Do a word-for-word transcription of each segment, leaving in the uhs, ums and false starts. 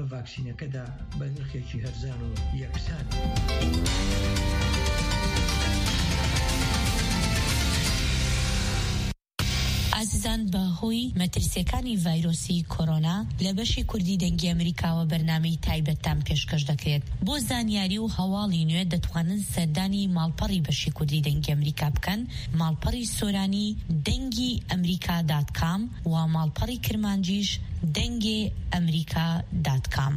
ڤاکسینەکەدا بە نرخێکی هەرزان و یەکسان. ئازیزان بەهۆی مەترسیەکانی ڤایرۆسی کۆرۆنا لە بەشی کوردی دەنگی ئەمریکاوە بەرنامەی تایبەتتان پێشکەش دەکرێت. بۆ زانیاری و هەواڵی نوێ دەتوانن سەردانی ماڵپەڕی بەشی کوردی دەنگی ئەمریکا بکەن، ماڵپەڕی سۆرانی دەنگی ئەمریکا دات کام و ماڵپەڕی کرمانجیش دەنگی ئەمریکا دات کام.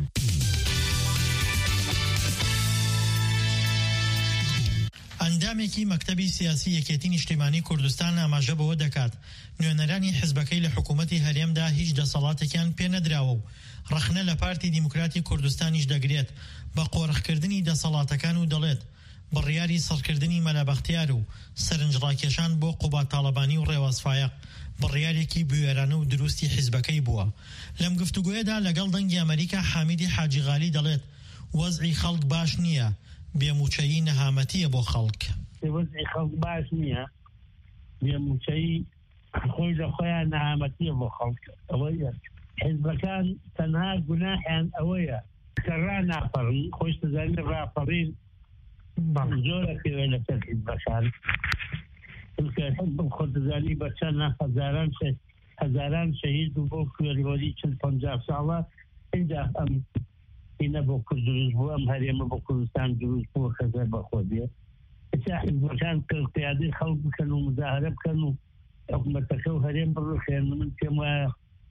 ئەندامێکی مەکتەبی سیاسی یەکێتی نیشتیمانی کوردستان ئاماژە بەوە دەکات نوێنەرانی حیزبەکەی لە حکوومەتی هەرێمدا هیچ دەسەڵاتێکیان پێ نەدراوە و ڕەخنە لە پارتی دیموکراتی کوردستانیش دەگرێت بە قۆڕخکردنی دەسەڵاتەکان و دەڵێت بڕیاری سەرکردنی مەلا بەختیار و سەرنجڕاکێشان بۆ قوبات تاڵەبانی و ڕێوەزفایق بڕیارێکی بوێرانە و دروستی حیزبەکەی بووە. لەم گفتوگویەدا لەگەڵ دەنگی ئەمریکا حامیدی حاجی غالی دەڵێت وەزعی خەڵک باش نییە، بێموچەیی نەهامەتیە بۆ خەڵک. وەزعی خەڵک باش نییە، بێموچەیی خۆی لە خۆیان نەهامەتیە بۆ خەڵک. ئەوەیە حیزبەکان تەنها گوناحیان ئەوەیە کە ڕاناپەڕن، خۆی سزانە ڕاپەڕین زۆرەکەوێ لەسەر حیزبەکان. چونکە حیزب خۆدەزانی بە چەند هەزاران هەزاران شەهید و بۆ کوێرەوەری چل پەنجا ساڵە اینجا ئەم اینە بۆ کورد دروست بوو، ئەم هەرێمە بۆ کوردستان دروست بووە خەزەر بەخۆ بێ. ئێستا حیزبەکان قیادەی خەڵک بکەن و مزاهرە بکەن و حکوومەتەکە و هەرێم بڕوخێن. من پێم وایە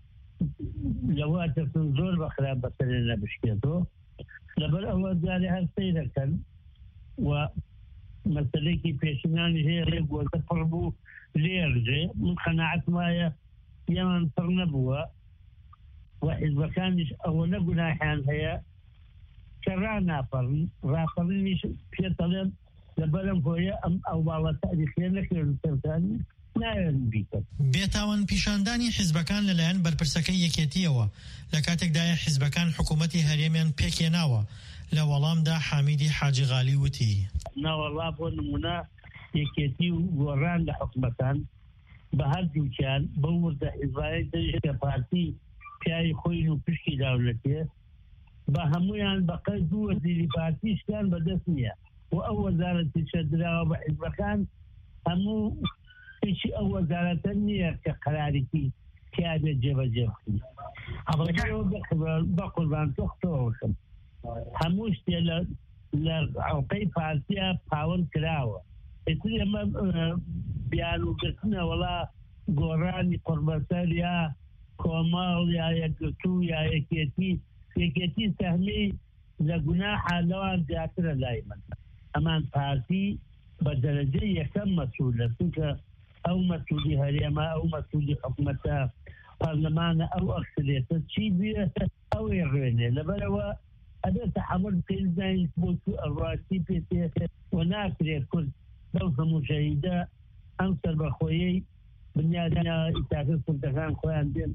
لەوە دەچن زۆر بەخراپ بەسەرێ نەبشکێتەوە. لەبەر ئەوە جارێ هەر سەیرەکەن و مەسەلەیەکی پێشینانی هەیە ڕێ گۆزە پڕ بوو لێرژێ. من قەناعەتم وایە یەمان پڕ نەبووە و حیزبەکانیش ئەوە نەگوناحیان هەیە کە ڕاناپەڕن. ڕاپەڕینیش پێدەڵێن لەبەرم هۆیە ئەم ئەوواڵە تاریخیە نەکردن سەرکانی نایەن بیکەن. بێتاوان پیشاندانی حیزبەکان لەلایەن بەرپرسەکەی یەکێتیەوە لە کاتێکدایە حیزبەکان حکوومەتی هەرێمیان پێکێناوە. لە وەڵامدا حامیدی حاجی غالی وتی ناوەڵا بۆ نمونە یەکێتی و گۆڕان لە حکوومەتان بە هەردووکیان بە وردە حیزبایە دەژێتە پارتی پیاوی خۆی و پشتی داولەتێ بە هەمویان بە قەد و وەزیری پارتیشتان بەدەست نییە و ئەو وەزارەتی شەدراوە بە حیزبەکان هەموو هیچی ئەو وەزارەتە نییە کە قەرارێکی پیاوێ جێبەجێ بکەن. بە قوربان تۆختەوەشم هەموو شتێ لە ئەڵقەی پارتیە پاوەند کراوە. ئێتر ئەمە بیان و گرتنە وەڵا گۆڕانی قوربەسەر یا کۆمەڵ یا یەکگرتو یا یەکێتی یەکێتی سەهمەی لە گوناحە لەوان زیاترە لای من. ئەمان پارتی بە دەرەجەی یەکەم مەسوولە، چونکە ئەو مەسوولی هەرێمە ئەو مەسوولی حکوومەتە پەرلەمانە ئەو ئەکسلێتە چی بێ ئەوەی ڕوێنێ. لەبەرەوە ئەبێت تەحەمل بکەین زانیت بۆ تو ئەڕاستی پێتێ و ناکرێت کورد بەو هەموو شەهیدە ئەم سەربەخۆیەی بنیادە ئیتاکە کوردەکان خۆیان بێن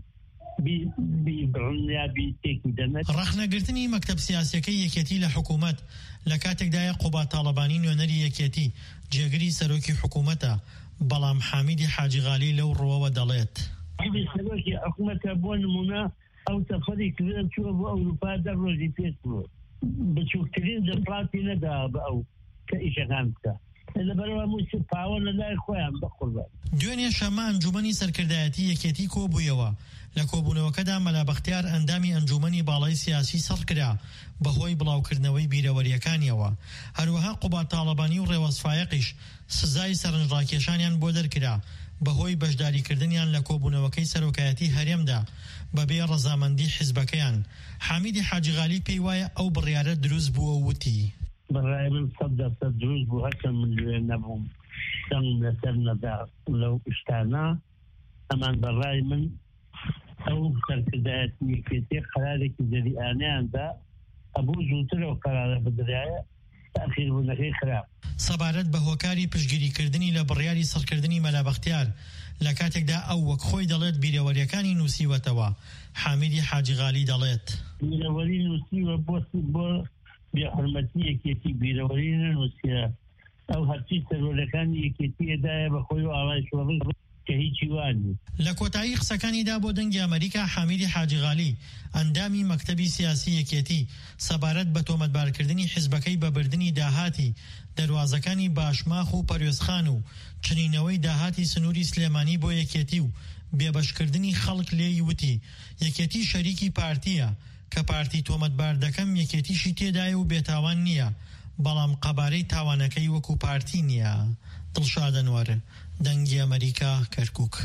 ڕەخنەگرتنی مەکتەب سیاسیەکەی یەکێتی لە حکوومەت لە کاتێکدایە قوبات تاڵەبانی نوێنەری یەکێتی جێگری سەرۆکی حکوومەتە، بەڵام حامیدی حاجی غالی لەو ڕۆوە دەڵێت سەرۆکی حکوومەتە بۆ نمونە ئەو سەفەری کردن چووە بۆ ئەوروپا دە ڕۆژی پێش بووە، بچووکترین دەسڵاتی نەدا بە ئەو کە ئیشەکان بکە. لەبەرەوە موسی پاوە لە لای خۆیان بەخۆڵبات. دوێنێ شەمە ئەنجومەنی سەرکردایەتی یەکێتی کۆبوویەوە. لە کۆبوونەوەکەدا مەلا بەختیار ئەندامی ئەنجومەنی باڵای سیاسی سەرکرا بەهۆی بڵاوکردنەوەی بیرەوەریەکانیەوە. هەروەها قوبات تاڵەبانی و ڕێوەزفایقیش سزای سەرنجڕاکێشانیان بۆ دەرکرا بەهۆی بەشداریکردنیان لە کۆبوونەوەکەی سەرۆکایەتی هەرێمدا بەبێ ڕەزامەندی حیزبەکەیان. حامیدی حاجی غالی پێی وایە ئەو بڕیارە دروست بووە وتی بەڕای من سەد دەرسەد دروست بوو، هەرچەند من لێ نەبووم دەنگ لەسەر نەدا لەو شتانە. ئەمان بەڕای من ئەو سەرکردایەتی یەکێتی قەرارێکی جەریئانەیاندا ئەبوو زووترەوە قەرارە بدرایە تاخیربوونەکەی خراپ. سەبارەت بە هۆکاری پشتگیریکردنی لە بڕیاری سەرکردنی مەلا بەختیار لە کاتێکدا ئەو وەک خۆی دەڵێت بیرەوەریەکانی نووسیوەتەوە، حامیدی حاجی غالی دەڵێت بیرەوەری نووسیوە بۆ بێحورمەتی یەکێتی بیرەوەری نەنووسیە. ئەو هەرچی سەرۆرەکانی یەکێتی ئێدایە بە خۆی و ئاڵای شۆڕی کە هیچی وانی. لە کۆتایی قسەکانیدا بۆ دەنگی ئەمریکا حامیدی حاجیغالی ئەندامی مەکتەبی سیاسی یەکێتی سەبارەت بە تۆمەتبارکردنی حیزبەکەی بە بردننی داهاتی دەواازەکانی باشماخ و پەروێزخان و چنینەوەی داهاتی سنووری سلێمانی بۆ یەکێتی و بێبەشکردنی خەڵک لێی وتی یەکێتی شەریکی پارتیە کە پارتی تۆمەتبار دەکەم یەکێتیشی تێدایە و بێتاوان نییە بەڵام قەبارەی تاوانەکەی وەکو پارتی نییە. دڵشاد ئەنوەر، دەنگی ئەمریکا، کەرکووک.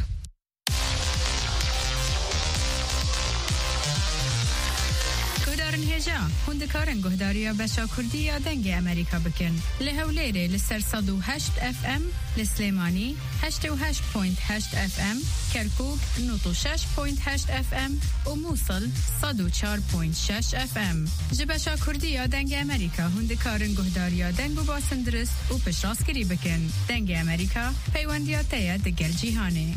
گۆدارن هێژا هوندەکارن گۆهداریە بەشا کوردی یا دەنگی ئەمریکا بکەن لە هەولێرێ لەسەر سەد و هەشت ئەف ئەم، لە سلێمانی هەشتە و هەشت پۆینت هەشت ئەف ئەم، کەرکووک نۆت و شەش پۆینت هەشت ئەف ئەم و مووسڵ سەد و چوار پۆینت شەش ئەف ئەم. ji بەشا کوردی یا دەنگی ئەمریکا هوندەکارن گۆهداریە دەنگ و باسن درست و پشتڕاستکردی بکەن. دەنگی ئەمریکا پەیوەندیە تەیە دەگەل جیهانێ.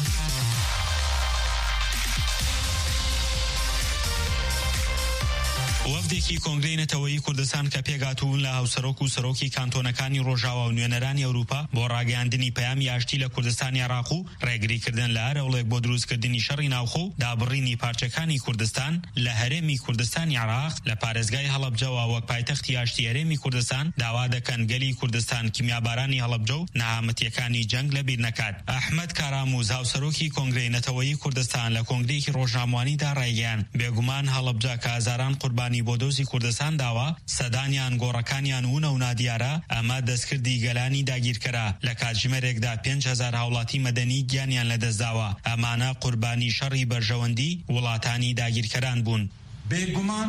وەفدێکی کۆنگرەی نەتەوەیی کوردستان کە پێگاتوون لە هاوسەرۆک و سەرۆکی کانتۆنەکانی ڕۆژاوا و نوێنەرانی ئەوروپا بۆ ڕاگەیاندنی پەیامی ئاشتی لە کوردستانی عێراق و ڕێگریکردن لە هەرەوڵێک بۆ دروستکردنی شەڕی ناوخۆ و دابڕینی پارچەکانی کوردستان لە هەرێمی کوردستانی عێراق لە پارێزگای هەڵەبجەوە وەک پایتەختی ئاشتی هەرێمی کوردستان داوا دەکەن گەلی کوردستان کیمیابارانی هەڵەبجە و نەهامەتیەکانی جەنگ لەبیر نەکات. ئەحمەد کاراموز هاوسەرۆکی کۆنگرەی نەتەوەیی کوردستان لە کۆنگرەیەکی ڕۆژنامەوانیدا ڕایگەیاند بێگومان هەڵەبجە کە هەزاران قوربانی بۆ دۆزی کوردستان داوا سەدانیان گۆڕەکانیان وونە و نادیارە ئەمە دەستکردی گەلانی داگیرکەرە لە کاتژمێرێکدا پێنج هەزار هاوڵاتی مەدەنی گیانیان لەدەستداوە. ئەمانە قوربانی شەڕی بەرژەوەندی وڵاتانی داگیرکەران بوون. بێگومان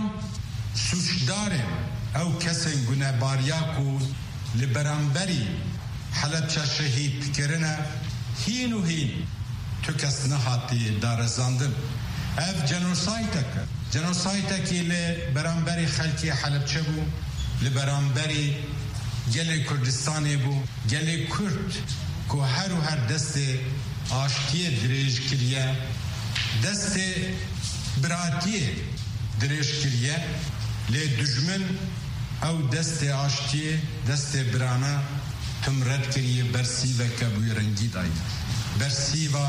سوشدارن ئەو کەسێک گونەباریاک و لە بەرامبەری حەلەبجە شەهیدکردنە هین و هین تو کەس نەهاتی دارەزاندن. ئەف جەنۆسایدەکە جەنۆسایدێکی لە بەرامبەری خەڵکی حەلەبجە بوو، لە بەرامبەری گەلێ کوردستانê بوو، گەلێ کورد ku her û her destê aştiyê dirêj kiriye، destê biratiyê dirêj kiriye، lê dijmin ew destê aştiyê destê birana tim red kiriye bersîveke bûye rengî daye. Bersîva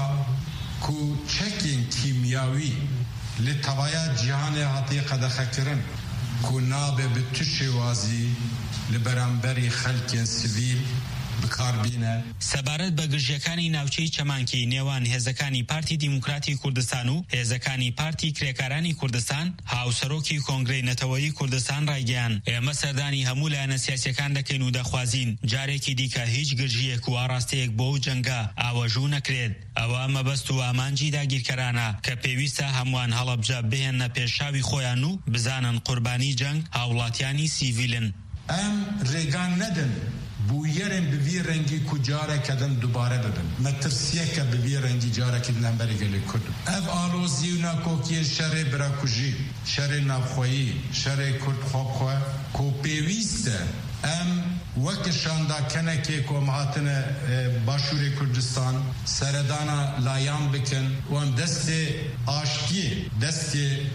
ku çekên kîmyawî li tevaya cîhanê hatiye qedexekirin ku nabe bi tu şêwazî li beramberî xelkên sivîl بکاربینە. سەبارەت بە گرژیەکانی ناوچەی چەمانکی نێوان هێزەکانی پارتی دیموکراتی کوردستان و هێزەکانی پارتی کرێکارانی کوردستان هاوسەرۆکی کۆنگرەی نەتەوەیی کوردستان ڕایگەیان ئێمە سەردانی هەموو لایەنە سیاسیەکان دەکەین و دەخوازین جارێکی دیکە هیچ گرژیەک و ئاڕاستەیەک بۆ و جەنگە ئاوەژوو نەکرێت. ئەوە مەبەست و ئامانجی داگیرکەرانە کە پێویستە هەمووان هەڵەبجە بهێنە پێشاوی خۆیان و بزانن قوربانی جەنگ هاوڵاتیانی سیڤیلن. ئەم ڕێگان نەدن بویەرن بوی رنگی کو جاره کدن دوباره ببن مترسیه که بوی رنگی جاره کدن لنبری گلی کرد اف آلوزی و ناکوکی شر براکوژی شر نفخویی شر کرد خواب خواه کو پیویسته ام وقت شاندا کنه که کو مهاتن باشور کردستان سردانا لایان بکن و ام دست آشتی دست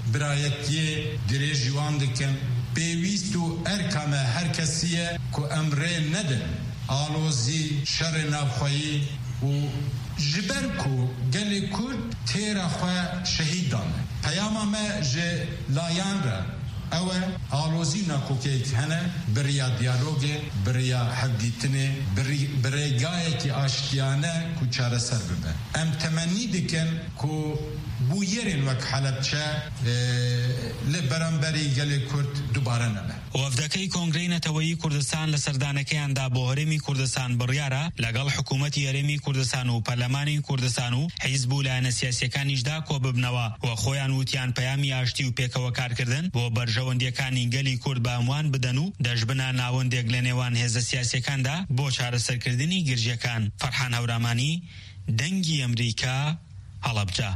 برایتی دریجوان دکن پیویست و ارکامه هر کسیه که امره ندن آلوزی شر نبخوایی و جبر کو گلی کرد تیر خواه شهید دانه پیاما ما جه لایان را اوه آلوزی نکوکه هنه بریا دیالوگه بریا حقیتنه بریگاه که آشتیانه که چاره سر ببه ام تمنی دکن که بویرین وک حەلەبجە لە بەرامبەری گەلێ کورد دووبارە نەبێ. وەفدەکەی کۆنگرەی نەتەوەیی کوردستان لە سەردانەکەیاندا بۆ هەرێمی کوردستان بڕیارە لەگەڵ حکوومەتی هەرێمی کوردستان و پەرلەمانی کوردستان و حیزب و لایەنە سیاسیەکانیشدا کۆ ببنەوە و خۆیان وتیان پەیامی ئاشتی و پێکەوە کارکردن بۆ بەرژەوەندیەکانی گەلی کورد بە هەمووان بدەن و دەژبنە ناوەندێک لە نێوان هێزە سیاسیەکاندا بۆ چارەسەرکردنی گرژیەکان. فەرحان هەورامانی، دەنگی ئەمریکا، هەڵەبجە.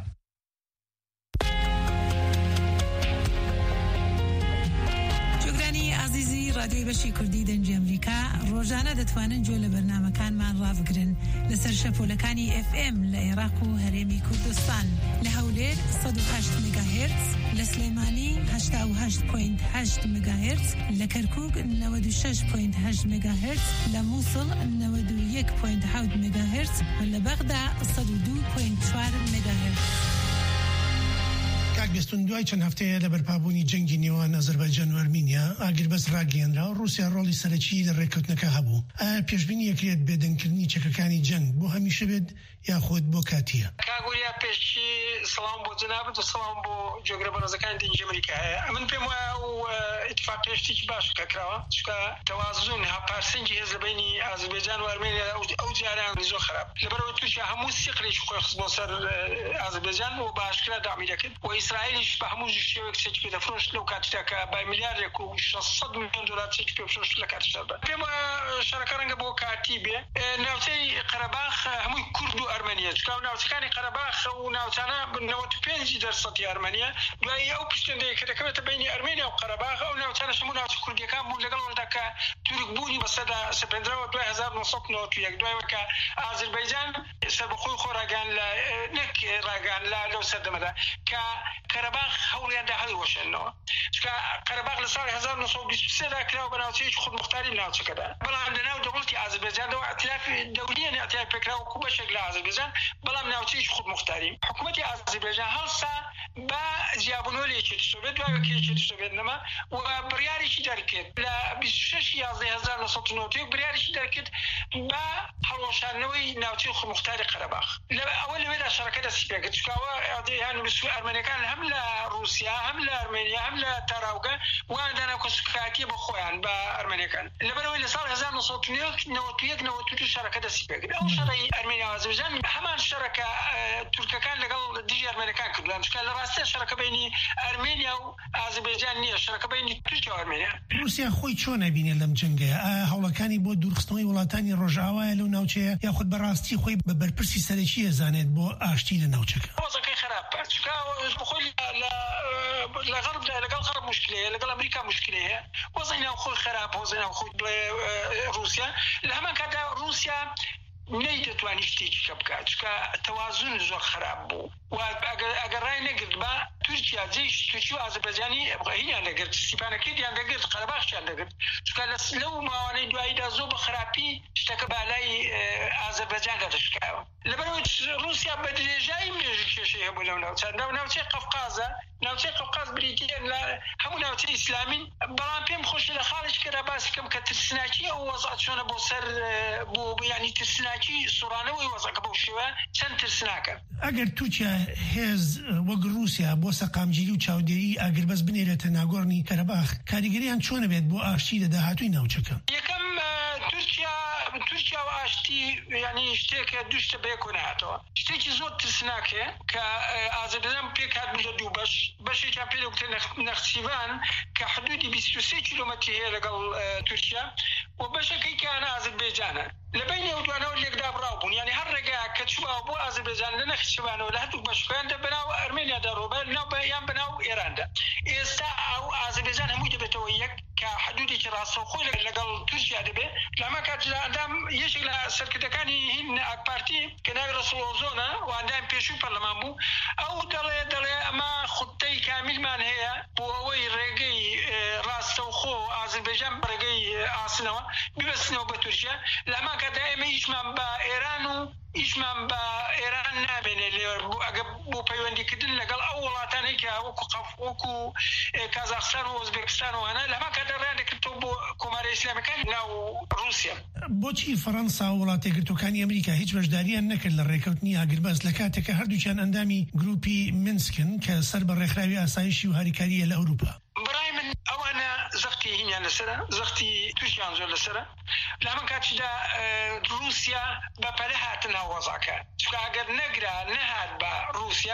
رادیۆی بەشی کوردی دەنگی ئەمریکا ڕۆژانە دەتوانن گوێ لە بەرنامەکانمان ڕابگرن لەسەر شەپۆلەکانی ئف ئێم لە عێراق و هەرێمی کوردستان لە هەولێر سەد و هەشت مێگاهێرتز، لە سلێمانی هەشتا و هەشت و هەشت مێگاهێرتز، لە کەرکووک نەوەد و شەش و هەشت مێگاهێرتز، لە مووسڵ نەوەد و یەک و هەفت مێگاهێرتز و لە بەغدا سەد و دوو و چوار مێگاهێرتز. کاکبێستون دوای چەند هەفتەیە لە بەرپابوونی جەنگی نێوان ئەزەربایجان و ئەرمینیا ئاگربەست ڕاگەیەنرا و رووسیا ڕۆڵی سەرەکی لە ڕێککەوتنەکە هەبوو. ئایا پێشبینی یەکرێت بێدەنگکردنی چەکەکانی جەنگ بۆ هەمیشە بێت یاخۆت بۆ کاتیە؟ کاگوریا پێشی سڵام بۆ جنابەت و سڵام بۆ جۆگرە بەڕێزەکانی دینجی ئەمریکا. من پێم وایە و ئیتفاقی شتێکی باش کراوە، چونکە تەوازن هاپارسەنگی هێز لە بینی ئازەربایجان و ئەرمێنیا ئەو جاران زۆر خراپ لەبەرەوەی تووشیا هەموو سیقلێکی خۆی خست بۆ سەر ئازەربایجان و باشکرا دامی دەکرد و ئیسرائیلیش بە هەموو شێوەیەک چێکی پێ دەفرۆشت لەو کاتیدا کە بای میلیاردێک و شەشسەد میلیۆن دۆلار چێکی پێ بفرۆشت لە کاتیشدا. پێم وایە شەڕەکە ڕەنگە بۆ کاتی بێ. ناوچەی قەرەباخ هەمووی کورد و ئەرمەنیە، چونکە ناوچەکانی قەرەباخ و ناوچانە نەوەد و پێنج دەرسەدی ئەرمەنیە، دوای ئەو پشتێندەیە کە دەکەوێتە بینی ئەرمێنیا و قەرەباخ ئەو ناوچانەش هەموو ناوچە کوردیەکان بوون لەگەڵەوەدا کە تورک بوونی بەسەدا سپێندراوە دوای هەزار و نۆ سەد و نۆڤەت و یەک دوایەوە کە ئازەربایجان سەربەخۆی خۆ ڕاگەیان لە نەک ڕاگەیان لەو سەردەمەدا کە قەرەباخ هەوڵیاندا هەڵیوەشێنەوە، چونکە قەرەباخ لە ساڵی هەزار و نۆ سەد و بیست و سێ دا کراوە بە ناوچەیەکی خودموختاری ناوچەکەدا، بەڵام لەناو دەوڵەتی ئازەربایجانەوە ئەتلافی دەولیە ئەتلافی پێکراوە وەکو بەشێک لە ئازەربایجان، بەڵام ناوچەیەکی خودموختاری حکوومەتی ئازەربایجان هەڵسا بە جیابوونەوە لە یەکێتی سۆڤێت دوای وەک یەکێتی سۆڤێت نەما و بڕیارێکی دەرکرد لە بیست و شەش یازدەی هەزار و نۆ سەد و نۆڤەت و یەک بڕیارێکی دەرکرد بە هەڵوەشاندنەوەی ناوچەی خودموختاری قەرەباخ. ئەوە لەوێدا شەڕەکە دەستی پێ کرد، چونکە ئەوە ئەرمەنیەکان هەم لە رووسیا هەم لە ئەرمێنیا هەم لە تاراوگە وان دانا کۆسکاتیە بە خۆیان بە ئەرمەنیەکان، لەبەرەوەی لە ساڵ هەزار و نۆ سەد و نەوەت و یەک نەوەت و دوو شەڕەکە دەستی پێ کرد. ئەو شەڕی ئەرمێنیا و ئازەربایجان هەمان شەڕەکە تورکەکان لەگەڵ دژی ئەرمێنیەکان کردوان، چونکە لە ڕاستیدا شەڕەکە بینی ئەرمێنیا و ئازەربایجان نییە، شەڕەکە بینی تورکیا و ئەرمێنیا. رووسیا خۆی چۆن ئەبینێ لەم جەنگەیە؟ ئایا هەوڵەکانی بۆ دوورخستنەوەی وڵاتانی ڕۆژئاوایە لەو ناوچەیە یاخود بەڕاستی خۆی بە بەرپرسی سەرەکی ئەزانێت بۆ ئاشتی لە ناوچەکە؟ وەزەکەی خراپە، چونکە خۆی لە غەربدا لەگەڵ غەرب مشکلەیە، لەگەڵ ئەمریکا مشکلەیە، وەزەی ناو خۆی خراپە، وەزەی ناو خۆی بڵێ رووسیا. لە هەمان کاتدا رووسیا نەی دەتوانی شتێکی کە بکات، چونکە تەوازن زۆر خراپ بوو و ئەگەر ڕای نەگرت بە تورکیا جێیش تورکی و ئازەربایجانی هینیان دەگرت، سیپانەکەیان دەگرت، قەرەباخیان دەگرت، چونکە لەو ماوانەی دواییدا زۆر بە خراپی شتەکە بالای ئازەربایجاندا دەشکاوە. لەبەرەوەی رووسیا بە درێژایی مێژوو کێشەی هەبوو لەو ناوچاندا و ناوچەی قەفقازە، ناوچەی قەفقاز بریتیە لە هەموو ناوچەی ئیسلامین، بەڵام پێم خۆشە لە خاڵێکێکدا باسی بکەم کە ترسناکی ئەو وەزعەت چۆنە بۆ سەر بۆ یعنی ترسناکی سوڕانەوەی وەزعەکە بەو شێوە چەند ترسناکە. ئەگەر تووتیا هێز وەک رووسیا بۆ سەقامگیری و چاودێری ئاگربەست بنێرێتە ناگۆڕنی قەرەباخ، کاریگەریان چۆنە بێت بۆ ئاشتی لە داهاتووی ناوچەکە؟ یەکەم تورکیا تورکیا و ئاشتی ینی شتێکە دوو شتە بەیەکۆ نهاتەوە. شتێکی زۆر ترسناکە کە ئازەربایجان پێک هات لە دوو بەش، بەشێکیان پێ دەوترێت نەخچیڤان کە حدودی بیست و سێ کیلۆمەتری هەیە لەگەڵ تورکیا و بەشەکەی کەیانە ئازەربایجانە. لە بینی ئەو دوانەوە لێکدا بڕاو بوون، یعنی هەر ڕێگایە کە چووە بۆ ئازەربایجان لە نەخچیڤانەوە لە هەردوو بەشەکەیاندا بەناو ئەرمێنیادا ڕۆبە ناو یان بەناو ئێراندا. ئێستا ئەو ئازەربایجان هەمووی دەبێتەوە یەک کە حدودێکی ڕاستەوخۆی لەگەڵ تورکیا دەبێت. لەمە کاتدا ئەندام یەکێک لە سەرکردەکانی هین ئاکپارتی کە ناوی ڕەسوڵۆزۆنە و ئەندام پێشووی پەرلەمان بوو، ئەو دەڵێ دەڵێ ئەمە خوتەی کامیلمان هەیە بۆ ئەوەی ڕێگەی ڕاستەوخۆ ئازەربایجان بەڕێگەی ئاسنەوە ببەستنەوە بە تورکیا. لەمان کاتدا ئێمە هیچمان بە ئێران و هیچمان بە ئێران نامێنێ ئەگە بۆ پەیوەندیکردن لەگەڵ ئەو وڵاتانەی کە وەکو وەکو کازاخستان و ئۆزبێکستان وانە لەمان کاتدا ڕیان دەکردەوە بۆ کۆمارە ئیسلامیەکانی ناو رووسیا. بۆچی فەڕەنسا و وڵاتە یەکگرتووەکانی ئەمریکا هیچ بەشداریان نەکرد لە ڕێکەوتنی ئاگربەست لە کاتێکە هەردووچیان ئەندامی گروپی منسکن کە سەر بە ڕێکخراوی ئاسایشی و هاریکاریە لە ئەوروپا؟ بەڕای من ئەوانە زەختی هینیان لەسەرە، زەختی تووشیان زۆر لەسەرە. لە هەمان کاتیدا رووسیا بەپەلە هاتن هاو وەزعەکە، چونکە ئەگەر نەگرا نەهات بە رووسیا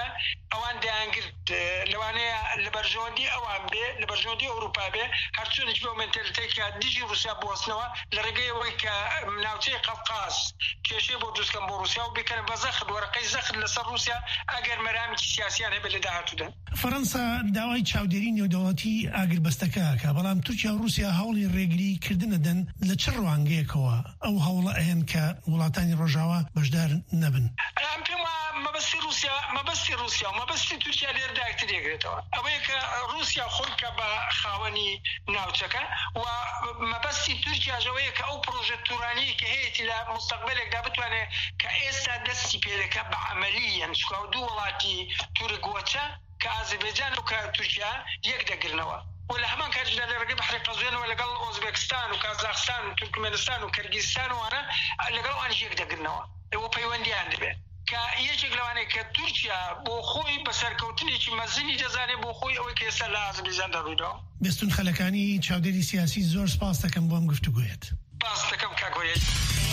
ئەوان دایانگرت لەوانەیە لە بەرژەوەندی ئەوان بێ لە بەرژەوەندی ئەوروپا بێ هەرچۆنێک بۆ مێنتەلیتێکە دژی رووسیا بوەستنەوە لە ڕێگەی ئەوەی کە ناوچەی قەفقاز کێشەی بۆ دروستکەن بۆ رووسیا و بکەن بە زەخت وەرەقەی زەخت لەسەر رووسیا ئەگەر مەرامێکی سیاسیان هەبێت لە داهاتوودا. فەرەنسا داوای چاودێری نێودەوڵەتی ئاگربەستەکەکە بەڵام تورکیا و رووسیا هەوڵی ڕێگری کردنە دەن لە چ ڕوانگەیەکەوە ئەو هەوڵە ئەهێن کە وڵاتانی ڕۆژاوا بەشدار نەبن. ئەم پێم مەبەستی رووسیا مەبەستی رووسیا و مەبەستی تورکیا لێر داکتر دەگرێتەوە ئەوەیە کە رووسیا خۆی کە بە خاوەنی ناوچەکە و مەبەستی تورکیاژەوەیە کە ئەو پرۆژە تورانی کە هەیەی لە مستەقبلێکدا بتوانێت کە ئێستا دەستی پێدەکە بە عەمەلیەن چکە دوو وڵاتی تورکگۆچە کە ئازەربایجان و کە تورکیا یەک دەگرنەوە و لە هەمان کاتژدا لە ڕێگەی بەحری قەزوینەوە لەگەڵ ئۆزبێکستان و کازاخستان و تورکمێنستان و کەرگیزستان وانە لەگەڵ ئەوانیش یەک دەگرنەوە ئەوە پەیوەندیان دەبێت کە یەکێک لەوانەیە کە تورکیا بۆ خۆی بەسەرکەوتنێکی مەزنی دەزانێت بۆ خۆی ئەوەی کە ئێستا لە ئازەربایجان دەڕوویدەوە. بێستون خەلەکانی چاودێری سیاسی زۆر سپاس دەکەم بۆم گفتوگویت. سپاس دەکەم کاکۆیەک.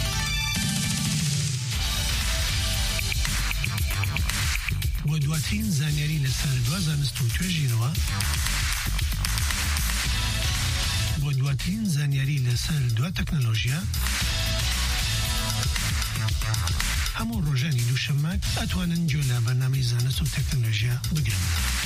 بۆ دواترین زانیاری لەسەر دوا زانست و توێژینەوە بۆ دواترین زانیاری لەسەر دوا تەکنۆلۆژیا هەموو ڕۆژانی دووشەممە ئەتوانن گوێ لە بەرنامەی زانست و تەکنۆلۆژیا بگرن.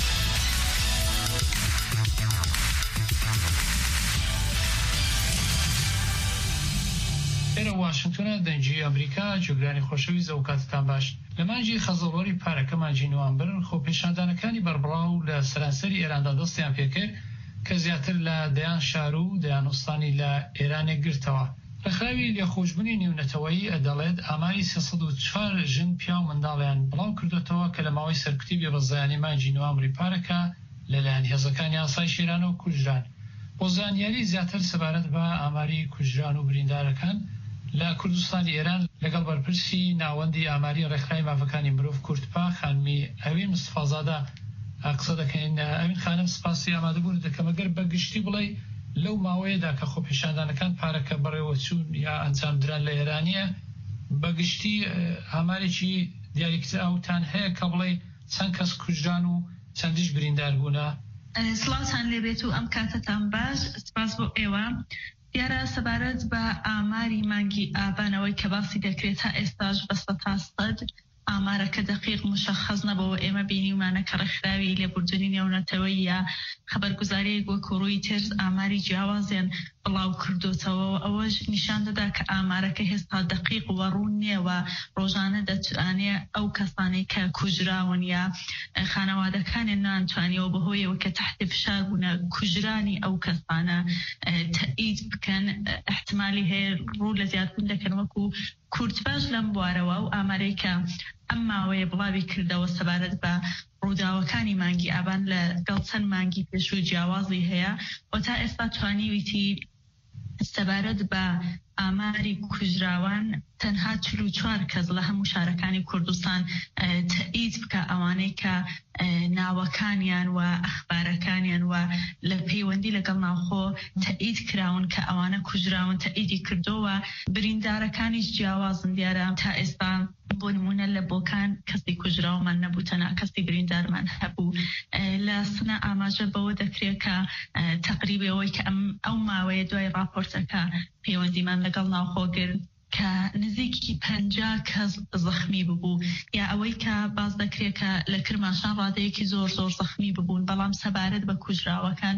ئێرە واشنگتۆنە دەنگی ئەمریکا جوگرانی خۆشەویست و کاتتان باش. لە مانجی خەزەڵوەری پارەکە مانجی نوامبر خۆپێشاندانەکانی بەربڵاو لە سەرانسەری ئێراندا دەستیان پێکرد کە زیاتر لە دەیان شار و دەیان وستانی لە ئێرانێک گرتەوە. ڕێکخراوی لێخۆشببوونی نێونەتەوەیی ئەدەڵێت ئاماری سێسەد و چوار ژن پیا و منداڵیان بڵاو کردوێتەوە کە لە ماوەی سەرکوتی بێبەزایانی مانجی نوامبری پارەکە لەلایەن هێزەکانی ئاسایی شێران و کوژران. بۆ زانیاری زیاتر سەبارەت بە ئاماری کوژران و بریندارەکان لە کوردستانی ئێران لەگەڵ بەرپرسی ناوەندی ئاماری ڕێکخراوی مافەکانی مرۆڤ کورتپا خانمی ئەوین مستفازادە قسە دەکەین. ئەوین خانم سپاسی ئامادەبوون دەکەم ئەگەر بەگشتی بڵێ لەو ماوەیەدا کە خۆپێشاندانەکان پارەکە بەڕێوە چوون یا ئەنجامدران لە ئێرانیە بەگشتی ئامارێکی دیاریکرا ئەوتان هەیە کە بڵێ چەند کەس کوژران و چەندیش بریندار بوونە؟ سڵاوتان لێبێت و ئەم کاتتان باش. سپاس بۆ ئێوە. دیارە سەبارەت بە ئاماری مانگی ئابانەوەی کە باسی دەکرێت تا ئێستاش بە سەد تا سەد ئامارەکە دقیق مشخص نەبەوە. ئێمە بینیمانە کە ڕێکخراوی لێبوردنی نێونەتەوەی یا خەبەرگوزاریەک وە کۆڕووی ترس ئاماری جیاوازیان بڵاو کردوتەوە و ئەوەش نیشان دەدا کە ئامارەکە هێستا دقیق و ڕوون نییەوە. ڕۆژانە دەتوانێت ئەو کەسانەی کە کوژراون یا خانەوادەکانیان نانتوانیەوە بەهۆیەوە کە تحت فشار بوونە کوژرانی ئەو کەسانە تەئید بکەن احتمالی هەیە ڕوو لە زیادبوون دەکەن وەکو کورتپاش لەم بوارەوە و ئامارەی کە ئەم ماوەیە بڵاوی کردەوە سەبارەت بە ڕووداوەکانی مانگی ئابان لە گەڵ چەند مانگی پێشوو جیاوازی هەیە و تا ئێستا توانیویتی سەبارەت بە ئاماری کوژراوان تەنها چل و چوار کەس لە هەموو شارەکانی کوردستان تەئید بکە ئەوانەی کە ناوەکانیان و ئەخبارەکانیان و لە پەیوەندی لەگەڵ ناوخۆ تەئید کراون کە ئەوانە کوژراون تەئیدی کردۆوە. بریندارەکانیش جیاوازن دیارە تا ئێستا بۆ نمونە لە بۆکان کەسی کوژراومان نەبوو تەنها کەسی بریندارمان هەبوو. لە سنە ئاماژە بەوە دەکرێت کە تەقریبەوەی کە ئەو ماوەیە دوای راپۆرتەکە پەیوەندیمان لەگەڵ ناوخۆ گرت کە نزیکی پەنجا کەس زەخمی ببوو یا ئەوەی کە باز دەکرێت کە لە کرماشان ڕادەیەکی زۆر زۆر زەخمی ببوون. بەڵام سەبارەت بە کوژراوەکان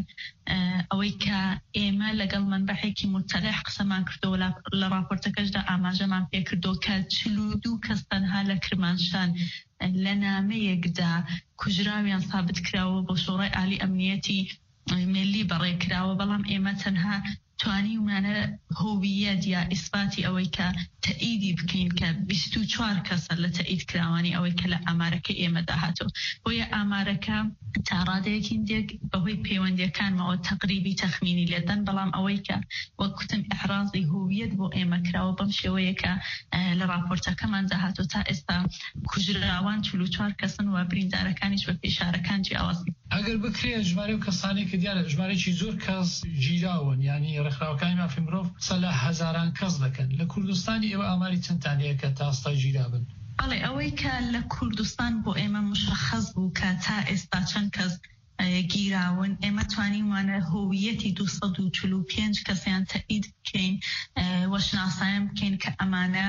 ئەوەی کە ئێمە لەگەڵ منبەحێکی متەلەح قسەمان کردەوە لە راپۆرتەکەشدا ئاماژەمان پێ کردەوە کە چل و دوو کەس تەنها لە کرماشان لە نامەیەکدا کوژراویان ثابت کراوە بۆ شۆڕای عالی ئەمنیەتی ملی بەڕێکراوە. بەڵام ئێمە تەنها توانی ومانە هۆویەت یا ئیسباتی ئەوەی کە تەئیدی بکەین کە بیست و چوار کەسە لە تەئید کراوانی ئەوەی کە لە ئامارەکە ئێمە داهاتوە. بۆیە ئامارەکە تا ڕادەیەکی دێک بەهۆی پەیوەندیەکانمەوە تەقریبی تەخمینی لێدەن. بەڵام ئەوەی کە وەکوتم ئیحرازی هۆویەت بۆ ئێمە کراوە بەم شێوەیە کە لە راپۆرتەکەمان داهاتوە تا ئێستا کوژراوان چل و چوار کەسن و بریندارەکانیش بە پێشارەکان جیاوازن. ئەگەر بکرێت ژمارە و کەسانی کە دیارە ژمارەی زۆر کەس گیراون یعنی ڕێکخراوەکانی مافی مرۆڤ سەلا هەزاران کەس دەکەن. لە کوردستانی ئێوە ئاماری چەندتان هەیە کە تا ئێستا گیرابن؟ بەڵێ ئەوەی کە لە کوردستان بۆ ئێمە مشخص بوو کە تا ئێستا چەند کەس گیراون ئێمە توانیمانە هۆویەتی دووسەد و چل و پێنج کەسیان تەئید بکەین وەشناسایان بکەین کە ئەمانە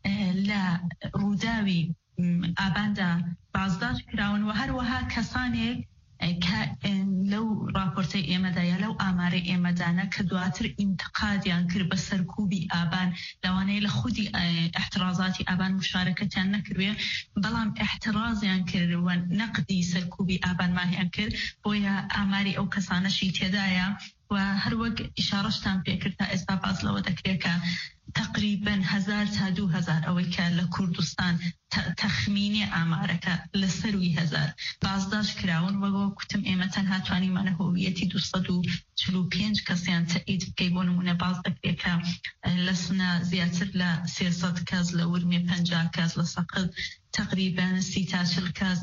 لە ڕووداوی ئاباندا بازداش کراون و هەروەها کەسانێک کە لەو راپۆرتەی ئێمەدایە لەو ئامارەی ئێمەدانە کە دواتر ئینتقادیان کرد بە سەرکوبی ئابان لەوانەیە لە خودی احترازاتی ئابان مشارەکەتیان نەکردوێ بەڵام احترازیان کرد و نەقدی سەرکوبی ئابان ماهیان کرد بۆیە ئاماری ئەو کەسانەشی تێدایە و هەروەک ئیشارەشتان پێکرد تا ئێستا باز لەوە دەکرێت کە تقریبا هزار تا دوو هزار ئەوەی کە لە کوردستان تەخمینی ئامارەکە لە سەروی هزار بازداش کراون وەگۆ کوتم ئێمە تەنها توانیمانە هۆویەتی دووسەد و چل و پێنج کەسیان تەئید بکەی بۆ نمونە باز دەکرێت کە لە سنە زیاتر لە سێسەد کەس لە ورمێ پەنجا کەس لە سەقەت تقریبا سی تا چل کەس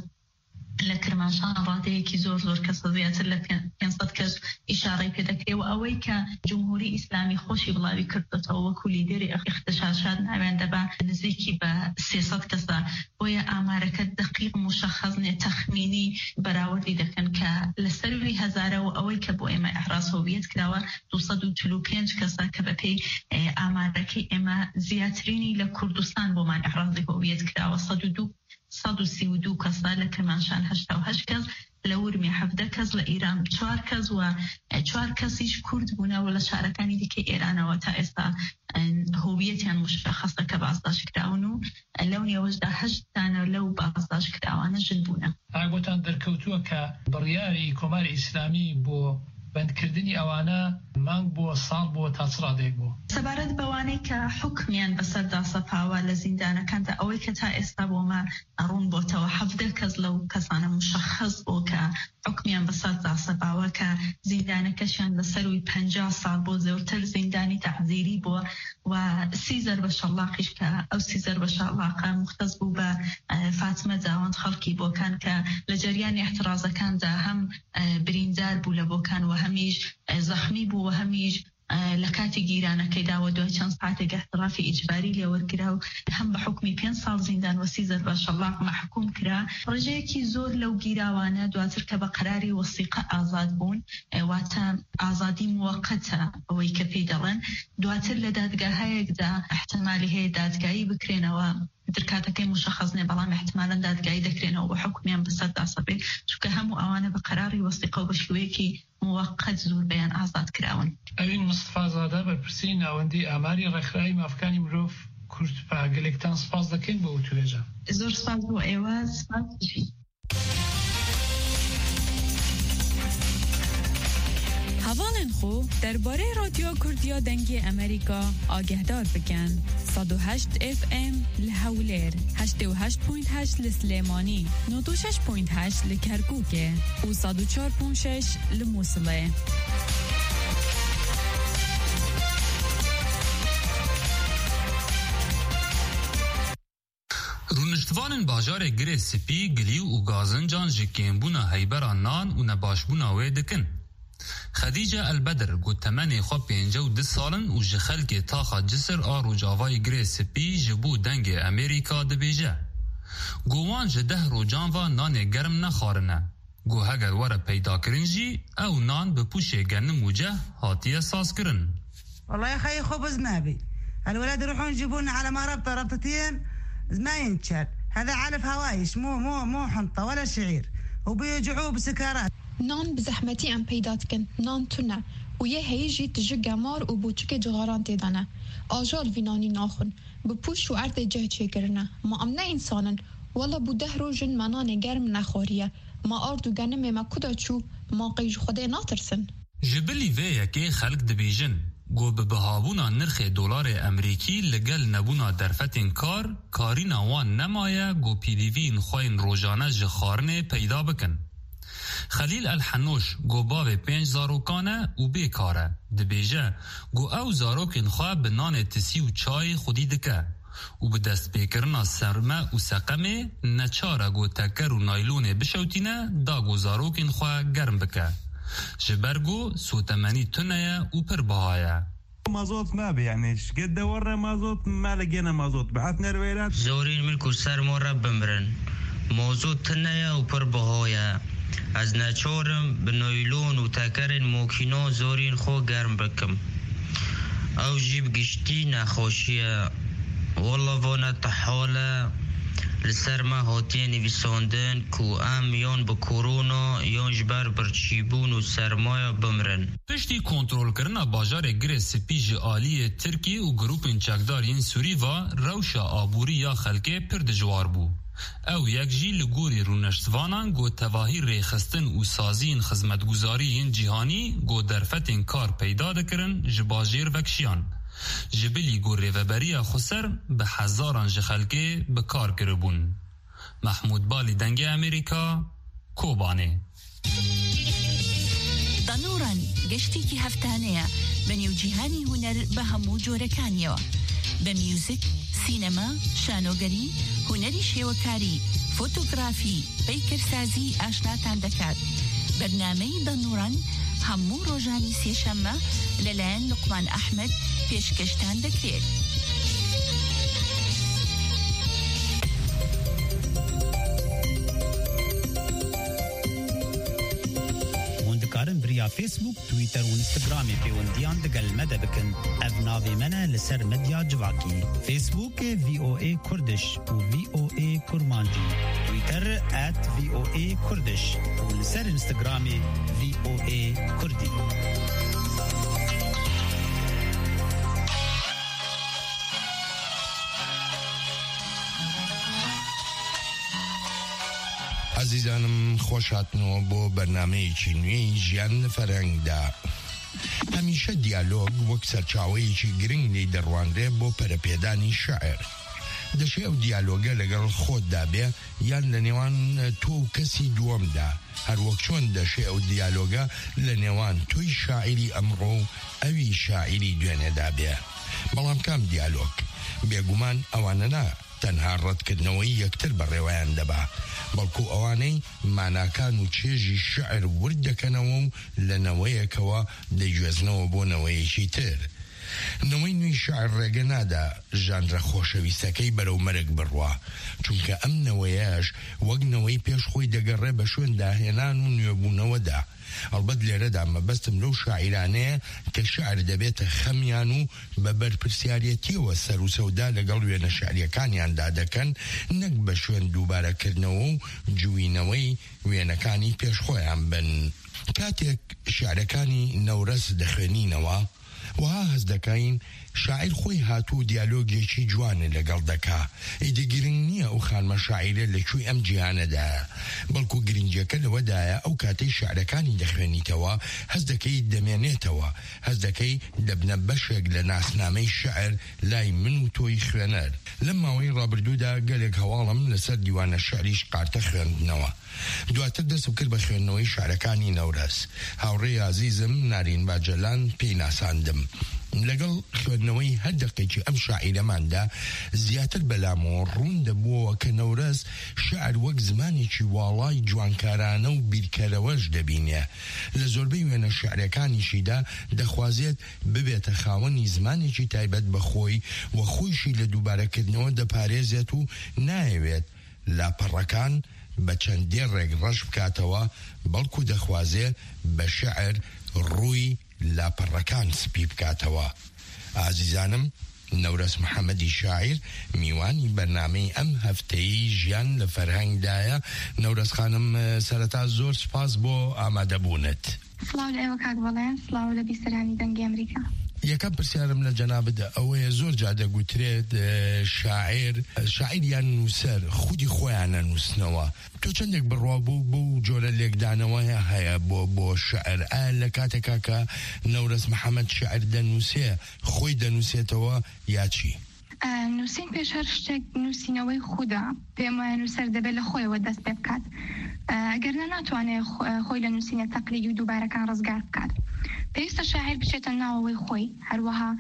لە کرماشان ڕادەیەکی زۆر زۆر کەسە زیاتر لە پێنجسەد کەس ئیشارەی پێدەکرێت و ئەوەی کە جمهوری ئیسلامی خۆشی بڵاوی کردێتەوە وەکو لیدەری اختشاشات ناویان دەبا نزیکی بە سێسەد کەسە بۆیە ئامارەکە دقیق مشخص نێ تەخمینی بەراوردی دەکەن کە لە سەروی هەزارەوە ئەوەی کە بۆ ئێمە ئەحراز هۆویەت کراوە دووسەد و چل و پێنج کەسە کە بەپێی ئامارەکەی ئێمە زیاترینی لە کوردستان بۆمان ئەحرازی هۆویەت کراوە سەد و دوو سەد و سی و دوو کەسە لە کرماشان هەشتا و هەشت کەس لە ورمی حەفدە کەس لە ئیران چوار کەس و چوار کەسیش کورد بوونەوە لە شارەکانی دیکەی ئێرانەوە تا ئێستا هۆویەتیان مشخصە کە بازداش کراون و لەو نێوەشدا هەشت دانە لەو بازداش کراوانە ژن بوونە. ئاگۆتان دەرکەوتووە کە بڕیاری کۆماری ئیسلامی بۆ بەندکردنی ئەوانە مانگ بۆ ساڵ بۆ تا چڕادێک بوو سەبارەت بەوانەی کە حکمیان بەسەردا سەپاوە لە زیندانەکاندا ئەوەی کە تا ئێستا بۆمە ڕوون بۆتەوە حەفدە کەس لەو کەسانە مشخص بۆ کە حکمیان بەسەردا سەپاوە کە زیندانەکەشیان لە سەروی پەنجا ساڵ بۆ زۆرتر زیندانی تەعزیری بووە و سیزەر بە شەڵاقیش کە ئەو سیزەر بە شەڵاقە مختص بوو بە فاتمە داوەند خەڵکی بۆکان کە لە جەریانی احترازەکاندا هەم بریندار بوو لە بۆکان و هەمیش زەخمی بوو و هەمیش لە کاتی گیرانەکەی داوە دوای چەند ساعتێک احترافی ئیجباری لێوەرگرا و هەم بە حکمی پێنج ساڵ زیندان و سیزەر بە شەڵاق محکوم کرا. ڕێژەیەکی زۆر لەو گیراوانە دواتر کە بە قەراری وەسیقە ئازاد بوون واتە ئازادی موقەتە ئەوەی کە پێی دەڵێن دواتر لە دادگاهەیەکدا احتمالی هەیە دادگایی بکرێنەوە درکاتەکەی مشخص نێ بەڵام احتمالاً دادگایی دەکرێنەوە بە حکمیان بەسەردا سەبێ چونکە هەموو ئەوانە بە قەراری وەسیقە و بە شێوەیەکی موقت زۆر بەیان ئازاد کراون. ئەوین مستفازادە بەرپرسی ناوەندی ئاماری ڕێکخراوی مافەکانی مرۆڤ کورد پاگەلێکتان سپاس دەکەین بۆ توێژە. زۆر سپاس بۆ ئێوە سپاس. هەواڵێن خۆ دەربارەی رادیۆ کوردیا دەنگی ئەمریکا ئاگەهدار بکەن. سەد و هەشت ئف ئێم لە هەولێر، هەشتاد و هەشت پۆینت هەشت لە سلێمانی، نۆ و شەش پۆینت هەشت لە کەرکووکێ و سەد و چوار پۆینت شەش لە مووسڵێ. رونشتوانên bajarê girê spî, gilî û gazincan ji kêmbûna heybera nan û nebaşbûna wê dikin. Xedîce Elbedr got temenê xwe pênce û du salin û ji xelkê taxa Cisir a Rojavayê girê spî ji bo dengê Amerîka dibêje. Gowan ji deh rocan va nanê germ nexwarine. Got heger were peydakirin jî ew nan bi pûşê gernim û ceh hatiye sazkirin. والله يا خي خبز ما بي الولاد يروحون يجيبون على ما ربطة ربطتين ما ينشر هذا علف هوايش مو مو مو حنطة ولا شعير وبيجعوه بسكرات نان بزحمتي ام پیدا کن نان تونه و یه هیجی تجه گمار و بوچک جغاران تیدانه آجال وینانی ناخون به پوش و عرض جه چه کرنه ما امنه انسانن والا بو ده روژن منان گرم نخوریه ما آردو گنم ما کدا چو ما قیج خوده ناترسن جبلی وی یکی خلق دبیجن گو به بهابونا نرخ دلار امریکی لگل نبونا درفتین کار کارینا وان نمایه گو پیدیوین خوین روزانه جخارنه پیدا بکن. خلیل الحنوش گو باوی پنج زاروکانه و بیکاره دبیجه گو او زاروکین خواه بنان تسی و چای خودی دکه و به دست بیکرنا سرمه و سقمه نچاره گو تکر و نایلونه بشوتینه دا گو زاروکین خواه گرم بکه جبرگو سوتمنی تنه و پر بهایه مازوت ما بي يعني شقد دورنا مازوت ما لقينا مازوت بعثنا رويلات زورين ملكو سر مورا بمرن موضوع تنايا وبر بهويا از نچورم بنویلون و تکرین موکینو زورین خو گرم بکم او جیب گشتی نخوشیه والله وانا تحاله لسر ما هاتیه نویساندن کو ام یون با کورونا یون جبر برچیبون و سرمایه بمرن. پشتی کنترل کرنا باجار گره سپیج آلی ترکی و گروپین چکدارین سوری و روشا آبوری یا خلکه پردجوار بو. او یک جی لگوری رونشتوانان گو تواهی ریخستن و سازین خدمتگزاری جهانی گو درفتین کار پیدا دکرن جباجیر وکشیان. جبلی گو ریوبری خسر به هزاران جخلکه به کار کربون. محمود بالی دنگ امریکا کوبانه دانوران گشتی که هفتانه بنیو جیهانی هنر به همو جورکانیو به میوزیک، سینما، شانۆگەری، هونەری شێوەکاری، فۆتۆگرافی، پیکرسازی ئاشناتان دەکات. بەرنامەی دەنووران هەموو ڕۆژانی سێشەممە لەلایەن لوقمان ئەحمەد پێشکەشتان دەکرێت. هۆندەکارن بریا فیسبوک، تویتر و ئینستاگرامی پەیوەندیان لەگەڵ مەدە بکەن. ئەڤ ناوی منە لەسەر مەدیا جوواکی. فیسبوک ڤی ئۆ ئێ کوردش و ڤی ئۆ ئێ کورمانجی. تویتر ئەت ڤی ئۆ ئێ کوردش و لەسەر ئینستاگرامی ڤی ئۆ ئێ کوردی. عزیزانم خۆش هاتنەوە بۆ بەرنامەیەکی نوێی ژیان لە فەرهەنگدا. هەمیشە دیالۆگ وەک سەرچاوەیەکی گرنگ لێی دەڕوانرێ بۆ پەرەپێدانی شەعر. دەشێ ئەو دیالۆگە لەگەڵ خۆتدا بێ یان لە نێوان تۆ و کەسی دووەمدا، هەروەک چۆن دەشێ ئەو دیالۆگە لە نێوان تۆی شاعری ئەمڕۆ و ئەوی شاعری دوێنێدا بێ. بەڵام کام دیالۆگ بێگومان ئەوانە نا تەنها ڕەتکردنەوەی یەکتر بەڕێوەیان دەبا، بەڵکو ئەوانەی ماناکان و چێژی شعر ورد دەکەنەوە و لە نەوەیەکەوە دەیگوێزنەوە بۆ نەوەیەکی تر. نەوەی نوێی شعر ڕێگە نادا ژانرە خۆشەویستەکەی بەرەو مەرگ بڕوا، چونکە ئەم نەوەیەش وەک نەوەی پێش خۆی دەگەڕێ بە شوێن داهێنان و نوێبوونەوەدا. ئەڵبەت لێرەدا مەبەستم لەو شاعیرانەیە کە شعر دەبێتە خەمیان و بە بەرپرسیارەتیەوە سەر و سەودا لەگەڵ وێنە شعریەکانیاندا دەکەن، نەک بە شوێن دووبارەکردنەوە و جوینەوەی وێنەکانی پێشخۆیان بن. کاتێک شعرەکانی نەورەس دەخوێنینەوە وها هەز دەکەین شاعیر خۆی هاتوو دیالۆگێکی جوانە لەگەڵ دەکا. ئیدی گرنگ نییە ئەو خانمە شاعیرە لەکوێ ئەم جیهانەدا، بەڵکو گرنگیەکە لەوەدایە ئەو کاتەی شعرەکانی دەخوێنیتەوە هەز دەکەی دەمێنێتەوە، هەز دەکەی دەبنە بەشێک لە ناسنامەی شعر لای من و تۆی خوێنەر. لەم ماوەی ڕابردوودا گەلێک هەواڵم لەسەر دیوانە شعریش قارتە خوێندنەوە. دواتر دەستم کرد بە خوێندنەوەی شعرەکانی نەورەس. هاوڕێی عزیزم نارین باجەلان پێی ناساندم. لەگەڵ خوێندنەوەی هەر دەقێکی ئەم شاعیرەماندا زیاتر بەلامەوە ڕوون دەبووەوە کە نەورەس شعر وەک زمانێکی واڵای جوانکارانە و بیرکەرەوەش دەبینێ. لە زۆربەی وێنە شعرەکانیشیدا دەخوازێت ببێتە خاوەنی زمانێکی تایبەت بەخۆی و خۆیشی لە دووبارەکردنەوە دەپارێزێت و نایەوێت لاپەڕەکان بە چەندێ ڕێک ڕەش بکاتەوە، بەڵکو دەخوازێ بە شعر ڕووی لاپەڕەکان سپی بکاتەوە. ئازیزانم، نەورەس محەممەدی شاعیر میوانی بەرنامەی ئەم هەفتەی ژیان لە فەرهەنگدایە. نەورەس خانم سەرەتا زۆر سپاس بۆ ئامادەبوونت. سڵاو لە ئێوە کاک بەڵێن، سڵاو لە بیسەرانی دەنگی ئەمریکا. یەکەم پرسیارم لە جەنابەدا ئەوەیە زۆر جا دەگوترێت شاعیر شاعیریان نووسەر خودی خۆیانە نووسنەوە. تۆ چەندێک بڕوا بوو بۆ جۆرە لێکدانەوەیە هەیە بۆ بۆ شعر ئایا لە کاتێکا کە نەورەس محەممەد شعر دەنووسێ خۆی دەنووسێتەوە یا چی؟ نووسین پێش هەر شتێک نووسینەوەی خوددا پێم وایە نووسەر دەبێت لە خۆیەوە دەست پێ بکات، ئەگەرنە ناتوانێت خۆی لە نووسینە تەقلیدی و دووبارەکان ڕزگار بکات. پێویستە شاعیر بچێتە ناوەوەی خۆی، هەروەها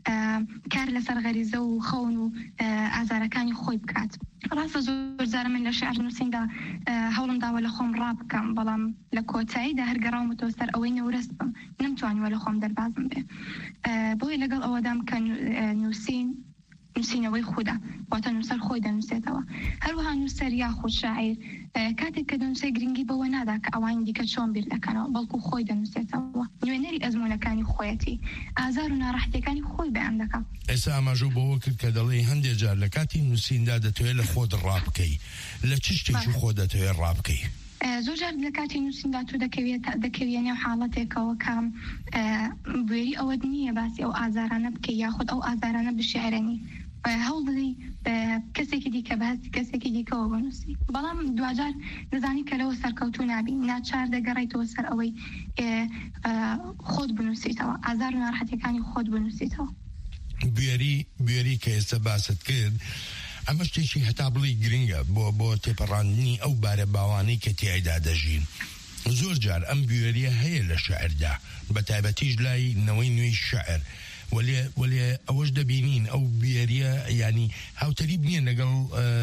کار لەسەر غەریزە و خەون و ئازارەکانی خۆی بکات. ڕاستە زۆر جارە من لە شعر نووسیندا هەوڵم داوە لە خۆم ڕابکەم، بەڵام لە کۆتاییدا هەرگەڕاومەوە سەر ئەوەی نەورەس بم، ناتوانانی وە لە خۆم دەربازم بێ بۆی لەگەڵ ئەوەدام کە نووسین نووسینەوەی خوددا واتە نووسەر خۆی دەنووسێتەوە هەروەها نووسەر یاخود شاعیر کاتێک کە دەنووسێ گرنگی بەوە نادا کە ئەوانی دیکە چۆن بیر دەکەنەوە بەڵکو خۆی دەنووسێتەوە نوێنەری ئەزمونەکانی خۆیەتی ئازار و ناڕەحەتیەکانی خۆی بەیان دەکات. ئێستا ئاماژەو بەوە کرد کە دەڵێ هەندێک جار لە کاتی نووسیندا دەتوێت لە خۆت ڕابکەی لە چ شتێکی خۆ دەتوێت ڕابکەی؟ زۆر جار لە کاتی نووسیندا تو دەکەوێت دەکەوێت نێو حاڵەتێکەوە کام بوێری ئەوە نییە باسی ئەو ئازارانە بکەی یاخود ئەو ئازارانە بشێرەنی هەوڵ بدەی کەسێکی دیکە بەهستی کەسێکی دیکەەوە بنووسی بەڵام دوجار دەزانی کە لەوە سەرکەوتو نابی ناچار دەگەڕیتەوە سەر ئەوەی خۆت بنووسیتەوە ئازار و ناڕەحەتیەکانی خۆت بنووسیتەوە. بوێری بوێری کە ئێستا باست کرد ئەمە شتێکی هەتا بڵی گرنگە بۆ بۆ تێپەڕاندنی ئەو بارە باوانەی کە تیایدا دەژین. زۆر جار ئەم بوێریە هەیە لە شەعردا بە تایبەتیش لای نەوەی نوێی شەعر ولی ولی ئەوەش دەبینین ئەو بێریە ینی هاوتەریب نییە لەگەڵ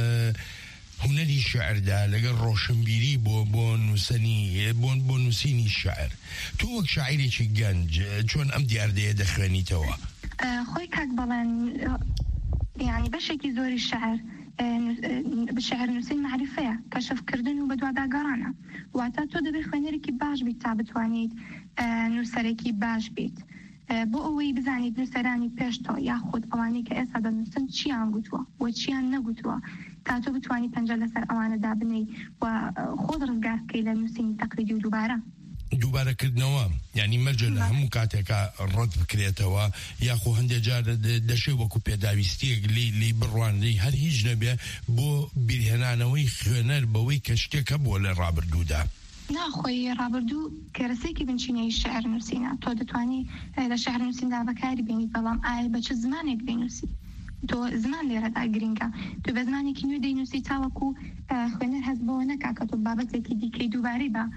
هونەری شعردا لەگەڵ ڕۆشنبیری بۆ بۆ نووسنی بۆ بۆ نووسینی شعر تۆ وەک شاعیرێکی گەنج چۆن ئەم دیاردەیە دەخوێنیتەوە؟ خۆی کاک بەڵێن یعنی بەشێکی زۆری شعر بشعر نووسین معرفەیە کەشفکردن و بەدواداگەڕانە واتە تۆ دەبێت خوێنەرێکی باش بیت تا بتوانیت نووسەرێکی باش بیت بۆ ئەوەی بزانیت نووسەرانی پێشتۆ یاخود ئەوانەی کە ئێستا دەنووسن چیان گوتووە و چیان نەگوتووە تا تۆ بتوانی پەنجە لەسەر ئەوانەدا بنەی و خۆت ڕزگار بکەی لە نووسینی تەقلیدی و دووبارە دووبارەکردنەوە ینی مەرجە لە هەموو کاتێکە ڕەت بکرێتەوە یاخۆ هەندێک جار دەشێ وەکو پێداویستیەک لی لی بڕوانەی هەر هیچ نەبێ بۆ بیرهێنانەوەی خوێنەر بەوەی کە شتێکە بۆ لە ڕابردوودا. ناخۆی ڕابردوو کەرەسێکی بنچینەی شعر نووسینە تۆ دەتوانی لە شعر نووسیندا بەکاری بینی بەڵام ئایا بە چ زمانێک دەینووسی تۆ زمان لێرەدا گرنگە تو بە زمانێکی نوێ دەینووسی تاوەکو خوێنەر هەست بەوە نەکا کە تۆ بابەتێکی دیکەی دووبارەی بە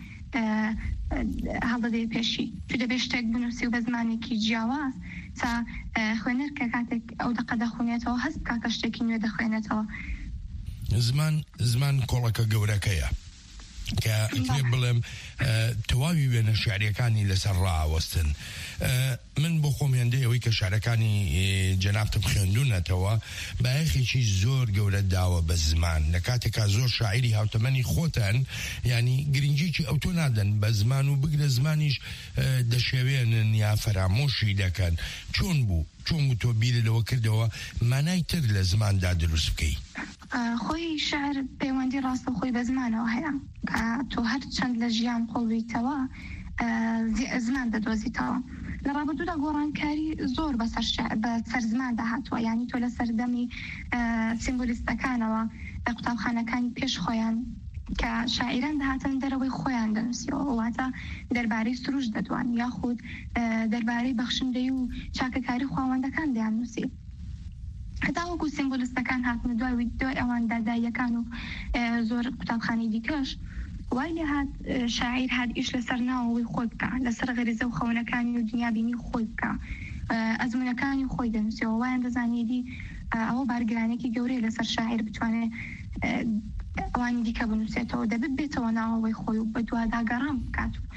هەڵدەدەی پێشی تو دەبێت شتێک بنووسی و بە زمانێکی جیاواز تا خوێنەر کە کاتێک ئەو دەقە دەخوێنێتەوە هەست بکا کە شتێکی نوێ دەخوێنێتەوە. زمان زمان کۆڵەکە گەورەکەیە کە ئەکرێ بڵێم تەواوی وێنە شعرەکانی لەسەر ڕاوەستن. من بۆ خۆم هێندەی ئەوەی کە شعرەکانی جەنابتم خوێندوونەتەوە بایەخێکی زۆر گەورە داوە بە زمان لە کاتێکا زۆر شاعری هاوتەمەنی خۆتان ینی گرنگیکی ئەو تۆ نادەن بە زمان و بگرە زمانیش دەشێوێنن یا فەرامۆشی دەکەن. چۆن بوو چۆن بوو تۆ بیرە لەوە کردەوە مانای تر لە زماندا دروست بکەی؟ خۆی شعر پەیوەندی ڕاستە خۆی بە زمانەوە هەیە تۆ هەر چەند لە ژیان قۆڵبیتەوە زمان دەدۆزیتەوە. لە ڕابردوودا گۆڕانکاری زۆر بەسەر زمان داهاتوە ینی تۆ لە سەردەمی سیمبۆلیستەکانەوە لە قوتابخانەکانی پێش خۆیان کە شاعیران داهاتن دەرەوەی خۆیان دەنووسیەوە واتە دەربارەی سروش دەدوان یاخود دەربارەی بەخشندەی و چاکەکاری خواوەندەکان دەیاننووسی هەتا وەکو سیمبۆلیستەکان هاتنە دوای دوای ئەوان داداییەکان و زۆر قوتابخانەی دیکەش وای لێ هات شاعیر هات ئیش لەسەر ناوەوەی خۆی بکە لەسەر غەریزە و خەونەکانی و دنیابینی خۆی بکە ئەزمونەکانی خۆی دەنووسیەوە وایان دەزانێتی ئەوە بارگرانێکی گەورەی لەسەر شاعیر بتوانێت ئەوانی دیکە بنووسێتەوە دەبێت بێتەوە ناوەوەی خۆی و بە دوواداگەڕان بکات و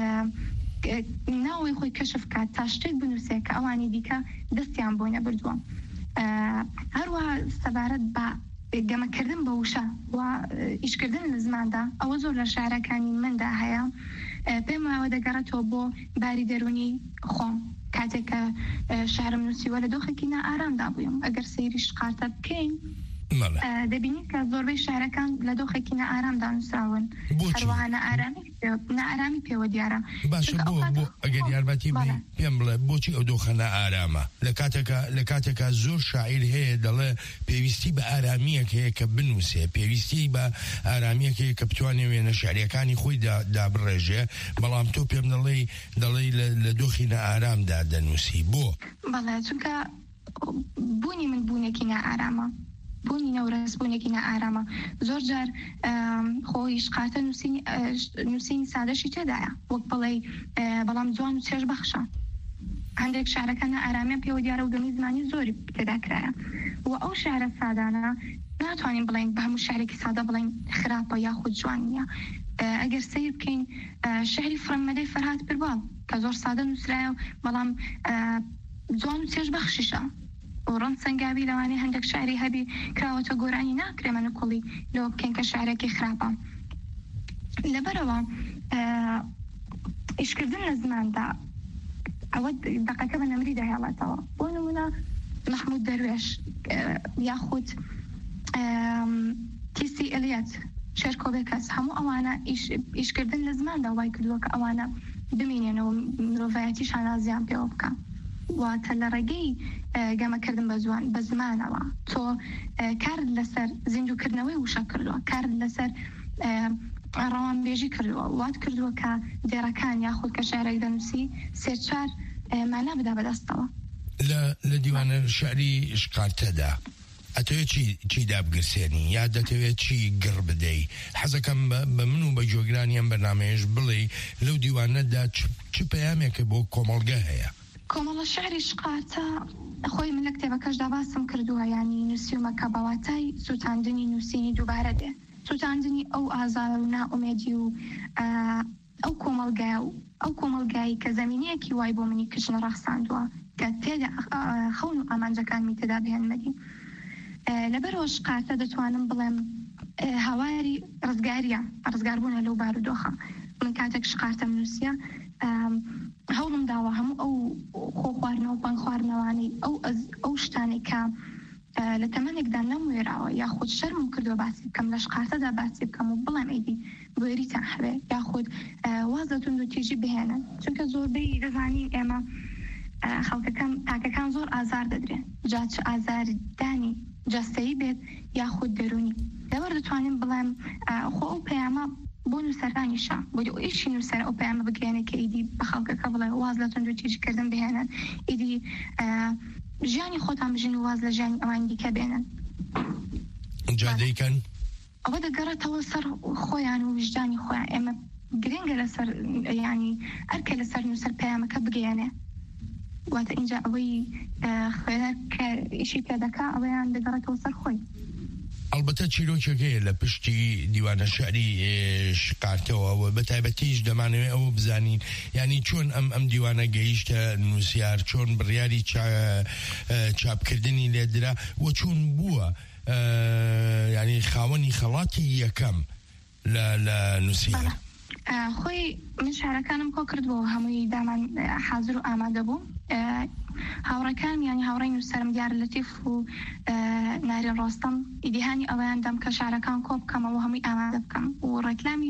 ناوەی خۆی کەشف بکات تا شتێک بنووسێت کە ئەوانی دیکە دەستیان بۆ نەبردووە. هەروەها سەبارەت بە گەمەکردن بە وشە و ئیشکردن لە زماندا ئەوە زۆر لە شاعرەکانی مندا هەیە. پێم وایەوە دەگەڕێتەوە بۆ باری دەرونی خۆم کاتێک کە شعرم نووسیوە لە دۆخێکی نائارامدا بوویم ئەگەر سەیری شقارتە بکەین دەبینیت کە زۆربەی شعرەکان لە دۆخێکی نائارامدا نووسراون هەروەها نائارامی پێوە دیارە. باشە بۆ بۆ ئەگەر یارمەتی پێم بڵێ بۆچی ئەو دۆخە نائارامە لە کاتێکە لە کاتێکە زۆر شاعیر هەیە دەڵێ پێویستی بە ئارامیەک هەیە کە بنووسێ پێویستی بە ئارامیەک هەیە کە بتوانێ وێنە شعرەکانی خۆی دابڕێژێ بەڵام تۆ پێم دەڵێ دەڵێ لە دۆخی نائارامدا دەنووسی بۆ؟ بەڵێ چونکە بوونی من بوونێکی نائارامە بوونی نەورەسبوونێکی نائارامە زۆر جار خۆی شقاتە نووسینی سادەشی تێدایە وەک بڵێ بەڵام جوان و چێژ بەخشە هەندێک شعرەکە نائارامیان پێوە دیارە و دەمی زمانی زۆری تێدا کرایە و ئەو شعرە سادانە ناتوانین بڵێن بە هەموو شعرێکی سادە بڵێن خراپە یاخود جوان نیە ئەگەر سیر بکەین شعری فرەمەدەی فەرهاد بیرباڵ کە زۆر سادە نووسرایە و بەڵام جوان و چێژ بەخشیشە و ڕەنگ سەنگاوی لەوانەیە هەندێک شعری هەبی کراوەتە گۆرانی ناکرێ منە کوڵی لەوە بکەین کە شعرێکی خراپە. لەبەرەوە ئیشکردن لە زماندا ئەوە دەقەکە بە نەمری دەهێڵێتەوە. بۆ نمونە محمود دەروێش یاخود تیسی ئەلیەت شێرکۆبێکەس هەموو ئەوانە ئیشکردن لە زماندا وای کردووە کە ئەوانە بمێنێنەوە مرۆڤایەتی شانازیان پێوە بکە. واتە لە ڕێگەی گەمەکردن بە زوان بە زمانەوە تۆ کارت لەسەر زیندووکردنەوەی وشە کردووە، کارت لەسەر ڕەوانبێژی کردووە، وات کردووە کە دێڕەکان یاخود کە شعرێک دەنووسی سێ چوار مانا بدا بەدەستەوە. لە دیوانە شعری شقارتەدا ئەتەوێت چی دابگرسێنی یا دەتەوێت چی گڕ بدەی؟ حەزەکەم بە من و بە جۆگرانی ئەم بەرنامەیەش بڵێ لەو دیوانەدا چ پەیامێکە بۆ کۆمەڵگە هەیە؟ کۆمەڵە شعری شقارتە خۆی من لە کتێبەکەشدا باسم کردووە، ینی نووسیومە کە بەواتای سووتاندنی نووسینی دووبارە دێ، سووتاندنی ئەو ئازار و نائومێدی و ئەو کۆمەڵگای و ئەو کۆمەڵگایی کە زەمینەیەکی وای بۆ منی کشنە ڕەخساندووە کە تێدا خەون و ئامانجەکانمی تێدا بهێنمەدی. لەبەرەوە شقارتە دەتوانم بڵێم هاواری ڕزگاریە ڕزگاربوونە لەو بارودۆخە. من کاتێک شقارتەم نووسیە هەوڵم داوە هەموو ئەو خۆ خواردنەوە پان خواردنەوانی ئەو شتانی کە لە تەمەنێکدا نەموێراوە یاخود شەرمم کردووە باسی بکەم لە شقارتەدا باسی بکەم و بڵێم ئەیدی بۆێریتان هەبێ یاخود وازەتون و تیژی بهێنن، چونکە زۆربەی دەزانین ئێمە خەڵکەکان تاکەکان زۆر ئازار دەدرێن، جا چ ئازاردانی جەستەیی بێت یاخود دەرونی. لەوەر دەتوانین بڵێم خۆ ئەو پەیامە بۆ نووسەرانیشە بۆ ئیشی نووسەر ئەو پەیامە بگەێنێ کە ئیدی بە خەڵکەکە بڵێ واز لە تونند و تیژکردن بهێنن، ئیدی ژیانی خۆتان بژین و واز لە ژیانی ئەوانی دیکە بێنن. جادەیکەن ئەوە دەگەڕێتەوە سەر خۆیان و وجدانی خۆیان. ئێمە گرنگە لەسەر ینی ئەرکە لەسەر نووسەر پەیامەکە بگەێنێ، واتە اینجا ئەوەی خوێنەر کە ئیشی پێ دەکا ئەوەیان دەگەڕێتەوە سەر خۆی. ئەلبەتە چیرۆکێکەیە لە پشتی دیوانە شعری شقارتەوە بە تایبەتیش دەمانەوێت ئەوە بزانین ینی چۆن ئەم ئەم دیوانە گەیشتە نووسیار، چۆن بڕیاری چاپکردنی لێدرا و چۆن بووە ینی خاوەنی خەڵاتی یەکەم لە نووسیار. خۆی من شارەکانم کۆ کردبەوە هەمووی دامان حاضر و ئامادە بوو. هاوڕەکان ینی هاوڕێی نووسەرم دیار لەتیف و نارێن ڕۆستەم ئیدیهانی ئەوەیان دەم کە شارەکان کۆ بکەمەوە هەمووی ئامادە بکەم و ڕێکلامی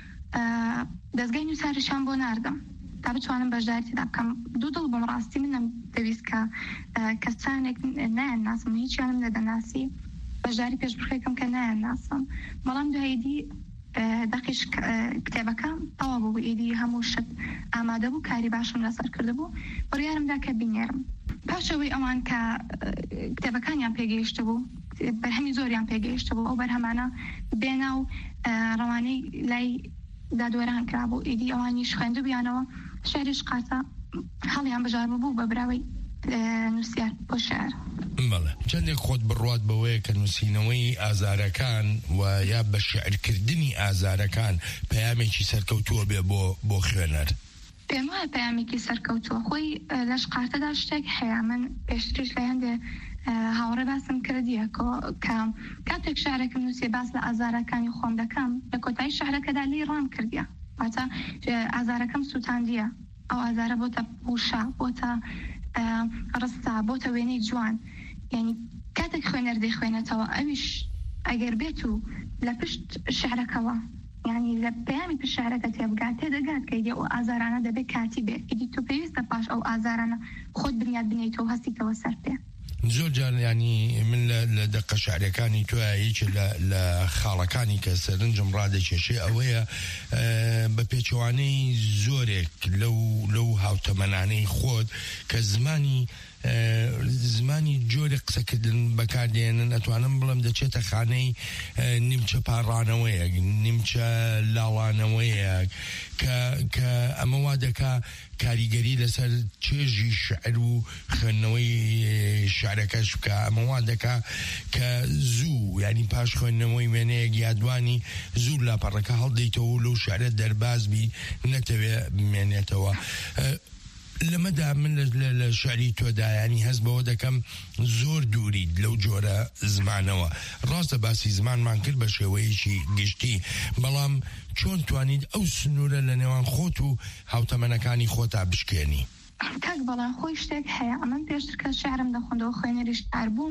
دەستگای نووساریشان بۆ ناردەم تا بتوانم بەشداری تێدا بکەم. دوو دڵ بۆم ڕاستی منم دەویست کە کەسانێک نایان ناسم، هیچیانم نەدەناسی، بەشداری پێش بخێکم کە نایان ناسم. بەڵام دوایدی دقیش کتێبەکە تەوا بوو ئیدی هەموو شت ئامادە بوو، کاری باشم لەسەر کرده بوو، بڕیارمدا کە بینێرم. پاشەوەی ئەوان کە کتێبەکانیان پێگەیشتە بوو، بەرهەمی زۆریان پێگەیشتە بوو، ئەو بەرهەمانە بێنا و ڕەوانەی لای دادوەران کرابوو، ئیدی ئەوانیش خوێندە بیانەوە شعری شقارتە هەڵیان بژار بوو بە براوەی نووسیار بۆ شعر. بەڵێ چەندێک خۆت بڕوات بەوەیە کە نووسینەوەی ئازارەکان و یا بە شعرکردنی ئازارەکان پەیامێکی سەرکەوتووە بێ بۆ بۆ خوێنەر؟ پێم وایە پەیامێکی سەرکەوتووە. خۆی لە شقارتەدا شتێک هەیە، من پێشتریش لە هەندێ هاوڕێ باسم کردیە کە کاتێک شعرێکم نووسێ باس لە ئازارەکانی خۆم دەکەم لە کۆتایی شعرەکەدا لی ڕام کردیە، واتە ئازارەکەم سووتاندیە، ئەو ئازارە بۆتە پوشە، بۆتە ڕستا، بۆتە وێنەی جوان. یعنی کاتێک خوێنەر دەیخوێنێتەوە ئەویش ئەگەر بێت و لە پشت شعرەکەوە ینی لە پەیامی پشت شعرەکە تێبگات تێدەگات کە ئیدی ئەو ئازارانە دەبێت کاتی بێ، ئیدی تۆ پێویستە پاش ئەو ئازارانە خۆت بنیاد بنیتەوە هەستیتەوە سەر پێ. زۆر جار ینی من لە دقە شعرەکانی تۆە هیچ لە خاڵەکانی کە سەرنجم ڕادەکێشێ ئەوەیە بە پێچەوانەی زۆرێک لەو لەو هاوتەمەنانەی خۆت کە زمانی زمانی جۆری قسەکردن بەکاردێنن ئەتوانم بڵم دەچێتە خانەی نیمچە پاڕانەوەیەک نیمچە لاوانەوەیەک کە ئەمە وا دەکا کاریگەری لەسەر چێژی شعر و خوێندنەوەی شعرەکەش بکە ئەمە وا دەکا کە زوو ینی پاش خوێندنەوەی وێنەیەک یادوانی زوو لاپەڕەکە هەڵدەیتەوە لەو شعرە دەربازبی نەتەوێ بمێنێتەوە. لەمەدا من لە شعری تۆدا ینی هەست بەوە دەکەم زۆر دوورید لەو جۆرە زمانەوە. ڕاستە باسی زمانمان کرد بە شێوەیەکی گشتی، بەڵام چۆن توانید ئەو سنوورە لە نێوان خۆت و هاوتەمەنەکانی خۆتا بشکێنی؟ کاک بەڵام خۆی شتێک هەیە، ئەمە پێشتر کە شعرم دەخوێندەوە خوێنەری شعر بووم،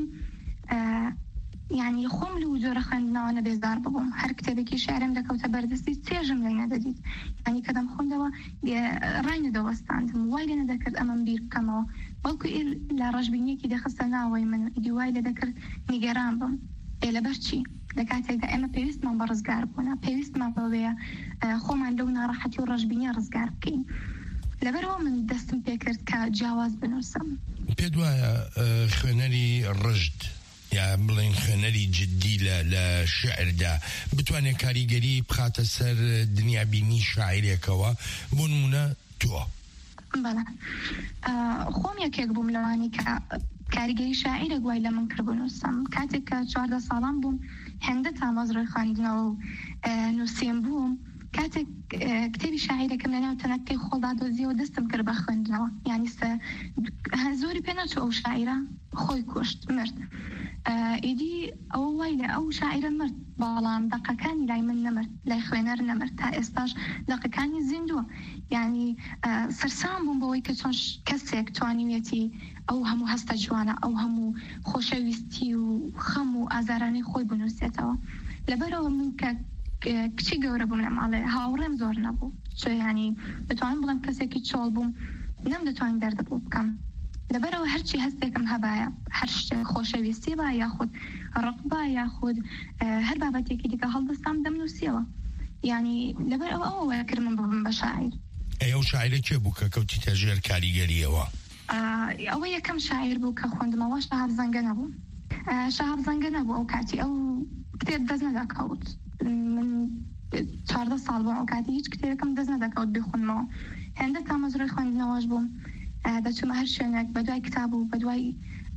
یعنی خۆم لەو جۆرە خوێندنەوە بێزار ببووم. هەر کتێبێکی شعرم دەکەوتە بەردەستی چێژم لێ نەدەدیت، ینی کە دەمخوێندەوە ڕای نەدەوەستاندم، وای لێ نەدەکرد ئەمەم بیر بکەمەوە، بەڵکو ئیر لە ڕەشبینیەکی دەخستە ناوەی من، ئیدی وای لێ دەکرد نیگەران بم. ئێ لەبەر چی؟ لە کاتێکدا ئێمە پێویستمان بە ڕزگار بوونە، پێویستمان بەوەیە خۆمان لەو ناڕەحەتی و ڕەشبینیە ڕزگار بکەین. لەبەرەوە من دەستم پێکرد کە جیاواز بنووسم. پێت وایە خوێنەری ڕژد یا بڵێن خوێنەری جددی لە شعردا بتوانێت کاریگەری بخاتە سەر دنیابینی شاعیرێکەوە؟ بۆ نمونە تۆ. بەڵێ خۆم یەکێک بووم لەوانی کە کاریگەری شاعیرە گوای لە من کرد بنووسم. کاتێک کە چواردە ساڵان بووم هێندە تامەزڕۆی خوێندنەوە و نووسین بووم، کاتێک کتێبی شاعیرەکەم لەناو تەنەکەی خۆڵدا دۆزیەوە دەستم کرد بە خوێندنەوە، یعنی زۆری پێ نەچوو ئەو شاعیرە خۆی کوشت مرد. ئیدی ئەوە وای لە ئەو شاعیرە مرد، بەڵام دەقەکانی لای من نەمرد، لای خوێنەر نەمرد، تا ئێستاش دەقەکانی زیندووە. یعنی سەرسام بووم بەوەی کە چۆن کەسێک توانیوێتی ئەو هەموو هەستە جوانە، ئەو هەموو خۆشەویستی و خەم و ئازارانەی خۆی بنووسێتەوە. لەبەرەوە من کە کچی گەورە بووم لە ماڵێ هاوڕێم زۆر نەبوو، چۆ ینی دەتوانم بڵێم کەسێکی چۆڵ بووم، نەم دەتوانین دەردەبوو بکەم. لەبەرەوە هەرچی هەستێکم هەبایە، هەر شتێک خۆشەویستی با یاخود ڕق با یاخود هەر بابەتێکی دیکە هەڵدەستام دەمنووسیەوە. یعنی لەبەرەوە ئەوە کرد من ببم بە شاعیر. ئەو شاعیرە کێ بوو کە کەوتیتە ژێر کاریگەریەوە؟ ئەوە یەکەم شاعیر بوو کە خوێندمەوە شەهاب زەنگە نەبوو. شەهاب زەنگە نەبوو ئەو کاتی، ئەو کتێب دەست نەداکەوت. من چواردە ساڵ بووم ئەو کاتی هیچ کتێبێکم دەست نەداکەوت بخوێنمەوە. هێندە تامەزڕۆی خوێندنەوەش بووم، دەچوومە هەر شوێنێک بە دوای کتاب و بە دوای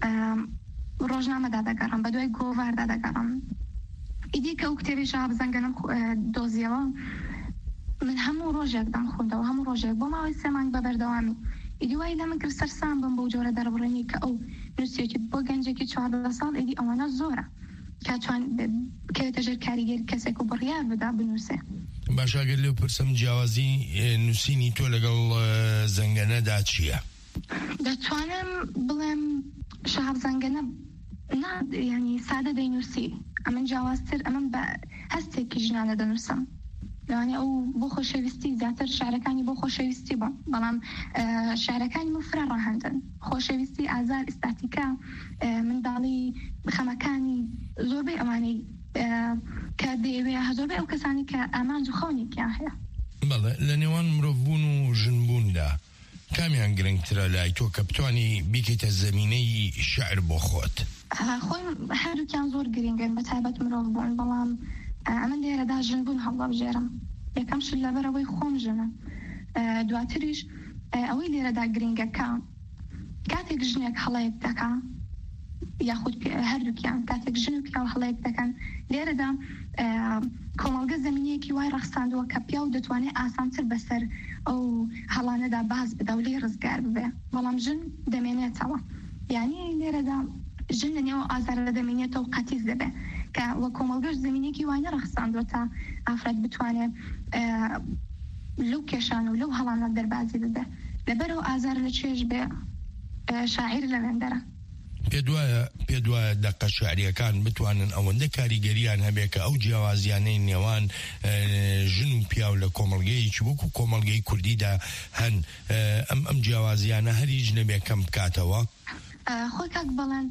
ڕۆژنامەدا دەگەڕم، بە دوای گۆڤاردا دەگەڕم. ئیدی کە ئەو کتێبی شەهاب زەنگەنم دۆزیەوە من هەموو ڕۆژێک دەمخوێندەوە، هەموو ڕۆژێک بۆ ماوەی سێ مانگ بە بەردەوامی. ئیدی وای لە من کرد سەرسام بم بەو جۆرە دەربڕینی کە ئەو نووسێکی بۆ گەنجێکی چواردە ساڵ ئیدی ئەوانە زۆرە کاتوان بکەوێتە ژێر کاریگەری کەسێک و بڕیار بدا بنووسێ. باش ئەگەر لێو پرسم جیاوازی نووسینی تۆ لەگەڵ زەنگەنەدا چییە؟ دەتوانم بڵێم شەهاب زەنگەنە ینی سادە دەینووسی، ئەمن جیاوازتر ئەمن بە هەستێکی ژنانە دەنووسم. لەوانێ ئەو بۆ خۆشەویستی زیاتر شارەکانی بۆ خۆشەویستی بووم، بەڵام شارەکانی من فرە ڕاهەندن، خۆشەویستی، ئازار، ئستاتیکا، منداڵی، خەمەکانی، زۆربەی ئەوانەی کە دەیەوێ زۆربەی ئەو کەسانی کە ئامانج و خەونێکیان هەیە. بەڵێ لە نێوان مرۆڤبوون و ژنبووندا کامیان گرنگترە لای تۆ کە بتوانی بیکەیتە زەمینەی شعر بۆ خۆت؟ خۆی هەردووکیان زۆر گرنگن بە تایبەت مرۆڤ بوون، بەڵام ئەمە لێرەدا ژنبوون هەڵبژێرم. یەکەم شت لەبەرەوەی خۆم ژنە، دواتریش ئەوەی لێرەدا گرنگەکە کاتێک ژنێک هەڵەیەک دەکا یاخود هەردووکیان کاتێک ژن و پیاو هەڵەیەک دەکەن، لێرەدا کۆمەڵگە زەمینەیەکی وای ڕەخساندووە کە پیاو دەتوانێت ئاسانتر بەسەر ئەو هەڵانەدا باز بدە و لێ ڕزگار ببێ، بەڵام ژن دەمێنێتەوە. یعنی لێرەدا ژن لەنێوە ئازارە دەمێنێتەوە و قەتیز دەبێ کە وە کۆمەڵگەش زمینێکی وانە ڕەخساندووە تا ئافرەت بتوانێت لەو کێشان و لەو هەڵانە دەربازی ببێ. لەبەرەوە ئازار لە چێژ بێ شاعیر لە وێندەرە. پێ وایە پێ وایە دەقە شعریەکان بتوانن ئەوەندە کاریگەریان هەبێ کە ئەو جیاوازیانەی نێوان ژن و پیاو لە کۆمەڵگەیەکی وەکو کۆمەڵگەی کوردیدا هەن ئەم ئەم جیاوازیانە هەریج نەبێ کەم بکاتەوە؟ خۆی کاک بەڵێن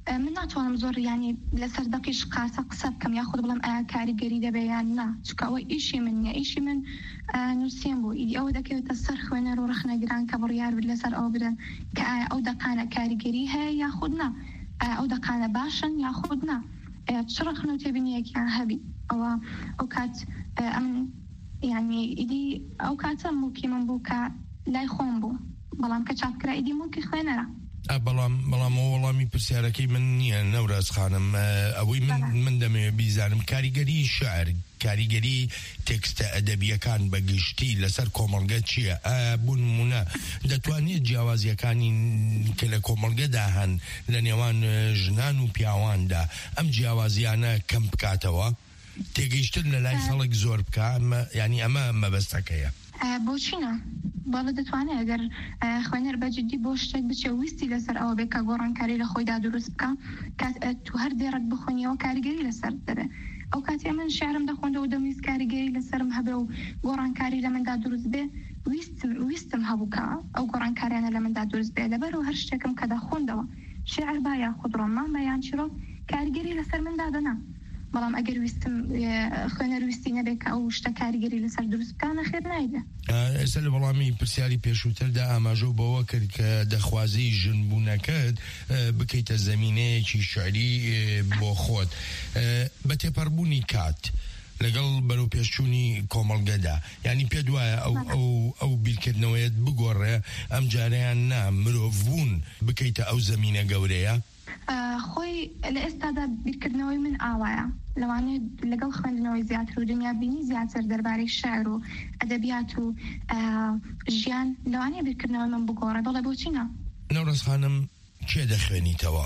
من ناتوانم زۆر ینی لەسەر دەقیش قاسە قسە بکەم یاخود بڵم ئایا کاریگەری دەبێ یان نا چکە ئەوە ئیشی من نیە ئیشی من نووسین بوو ئیدی ئەوە دەکەوێتە سەر خوێنەر و ڕخنەگران کە بڕیار بێت لەسەر ئەو بدەن کە ئایا ئەو دەقانە کاریگەری هەیە یاخود نا ئەو دەقانە باشن یاخود نا چ ڕخنە و تێبینیەکیان هەبی ئەوە ئەو کات ئەمن ینی ئیدی ئەو کاتە موکی من بوو کە لای خۆم بوو بەڵام کە چاپکرا ئیدی موکی خوێنەرە بەڵام بەڵام وەڵامی پرسیارەکەی من نییە نەوراز خانم ئەوەی من من دەمەوێت بیزانم کاریگەری شعر کاریگەری تێکستە ئەدەبیەکان بەگشتی لەسەر کۆمەڵگە چییە؟ بوو نمونە دەتوانێت جیاوازیەکانی کە لە کۆمەڵگەدا هەن لە نێوان ژنان و پیاواندا ئەم جیاوازیانە کەم بکاتەوە تێگەیشتن لە لای خەڵک زۆر بکە ینی ئەمە مەبەستەکەیە بۆچینە باڵە دەتوانێت ئەگەر خوێنەر بەجددی بۆ شتێک بچێ ویستی لەسەر ئەوە بێت کە گۆڕانکاری لە خۆیدا دروست بکە کات تو هەر دێڕک بخۆنیەوە کاریگەری لەسەر دەبێت ئەو کاتی من شعرم دەخۆندەوە دەمویست کاریگەری لەسرم هەبێ و گۆڕانکاری لە مندا دروست بێ ویستم هەبوو کە ئەو گۆڕانکاریانە لە مندا دروست بێ لەبەر و هەر شتێکم کە دەخۆندەوە شعر با یاخود ڕۆمان بە یان چیرۆک کاریگەری لەسەر مندا دەنا بەڵام ئەگەر ویستم خوێنەر ویستی نەبێت کە ئەو شتە کاریگەری لەسەر دروست بکانە خێر نایدە. ئێستا لە وەڵامی پرسیاری پێشووتردا ئاماژە بەوە کرد کە دەخوازی ژنبوونەکەت بکەیتە زەمینەیەکی شعری بۆ خۆت بە تێپەڕبوونی کات لەگەڵ بەرەو پێشچوونی کۆمەڵگەدا ینی پێ دوایە ئەو ئەو ئەو بیرکردنەوەیت بگۆڕێ ئەم جارەیان نا مرۆڤبوون بکەیتە ئەو زەمینە گەورەیە خۆی لە ئێستادا بیرکردنەوەی من ئاوایە لەوانێت لەگەڵ خوێندنەوەی زیاتر و دنیا بینی زیاتر دەربارەی شعر و ئەدەبیات و ژیان لەوانەیە بیرکردنەوەی من بگۆڕێ بەڵێ بۆچینە نەورەز خانم کێ دەخوێنیتەوە؟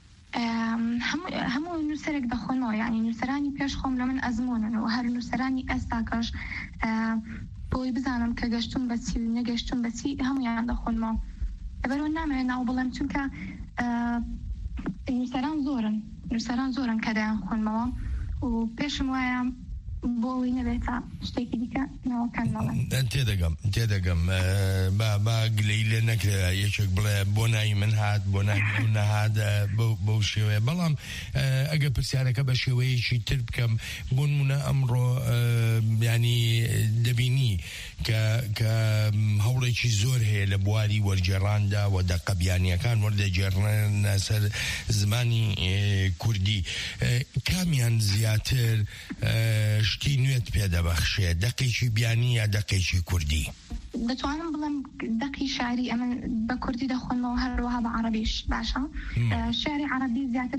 هەموو نووسەرێک دەخۆنەوە ینی نووسەرانی پێش خۆم لە من ئەزمونن و هەر نووسەرانی ئێستاکەش بۆی بزانم کە گەشتون بەچی و نەگەشتون بەچی هەمویان دەخۆنمەوە لەبەرەوە نامەوێت ناو بڵێم چونکە نووسەران زۆرن نووسەران زۆرن کە دایان خوێنمەوە و پێشم وایە بۆی نەبێتە شتێکی دیکە ناوەکان نەڵێن تێدەگەم تێدەگەم با گلەی لێ نەکرێ یەکێک بڵێ بۆ ناوی من هات بۆ ناوی من نەهات بەو شێوەیە بەڵام ئەگە پرسیارەکە بە شێوەیەکی تر بکەم بۆ نمونە ئەمڕۆ ینی دەبینی کە هەوڵێکی زۆر هەیە لە بواری وەرجێڕاندا و دەقەبیانیەکان وەردەجێڕنە سەر زمانی کوردی کامیان زیاتر شتی نوێت پێدەبەخشێ دەقێکی بیانی یا دەقێکی کوردی؟ دەتوانم بڵم دەقی شاری ئەمن بە کوردی دەخۆنەوە هەروەها بە عەرەبیش باشە شاری عەرەبی زیاتر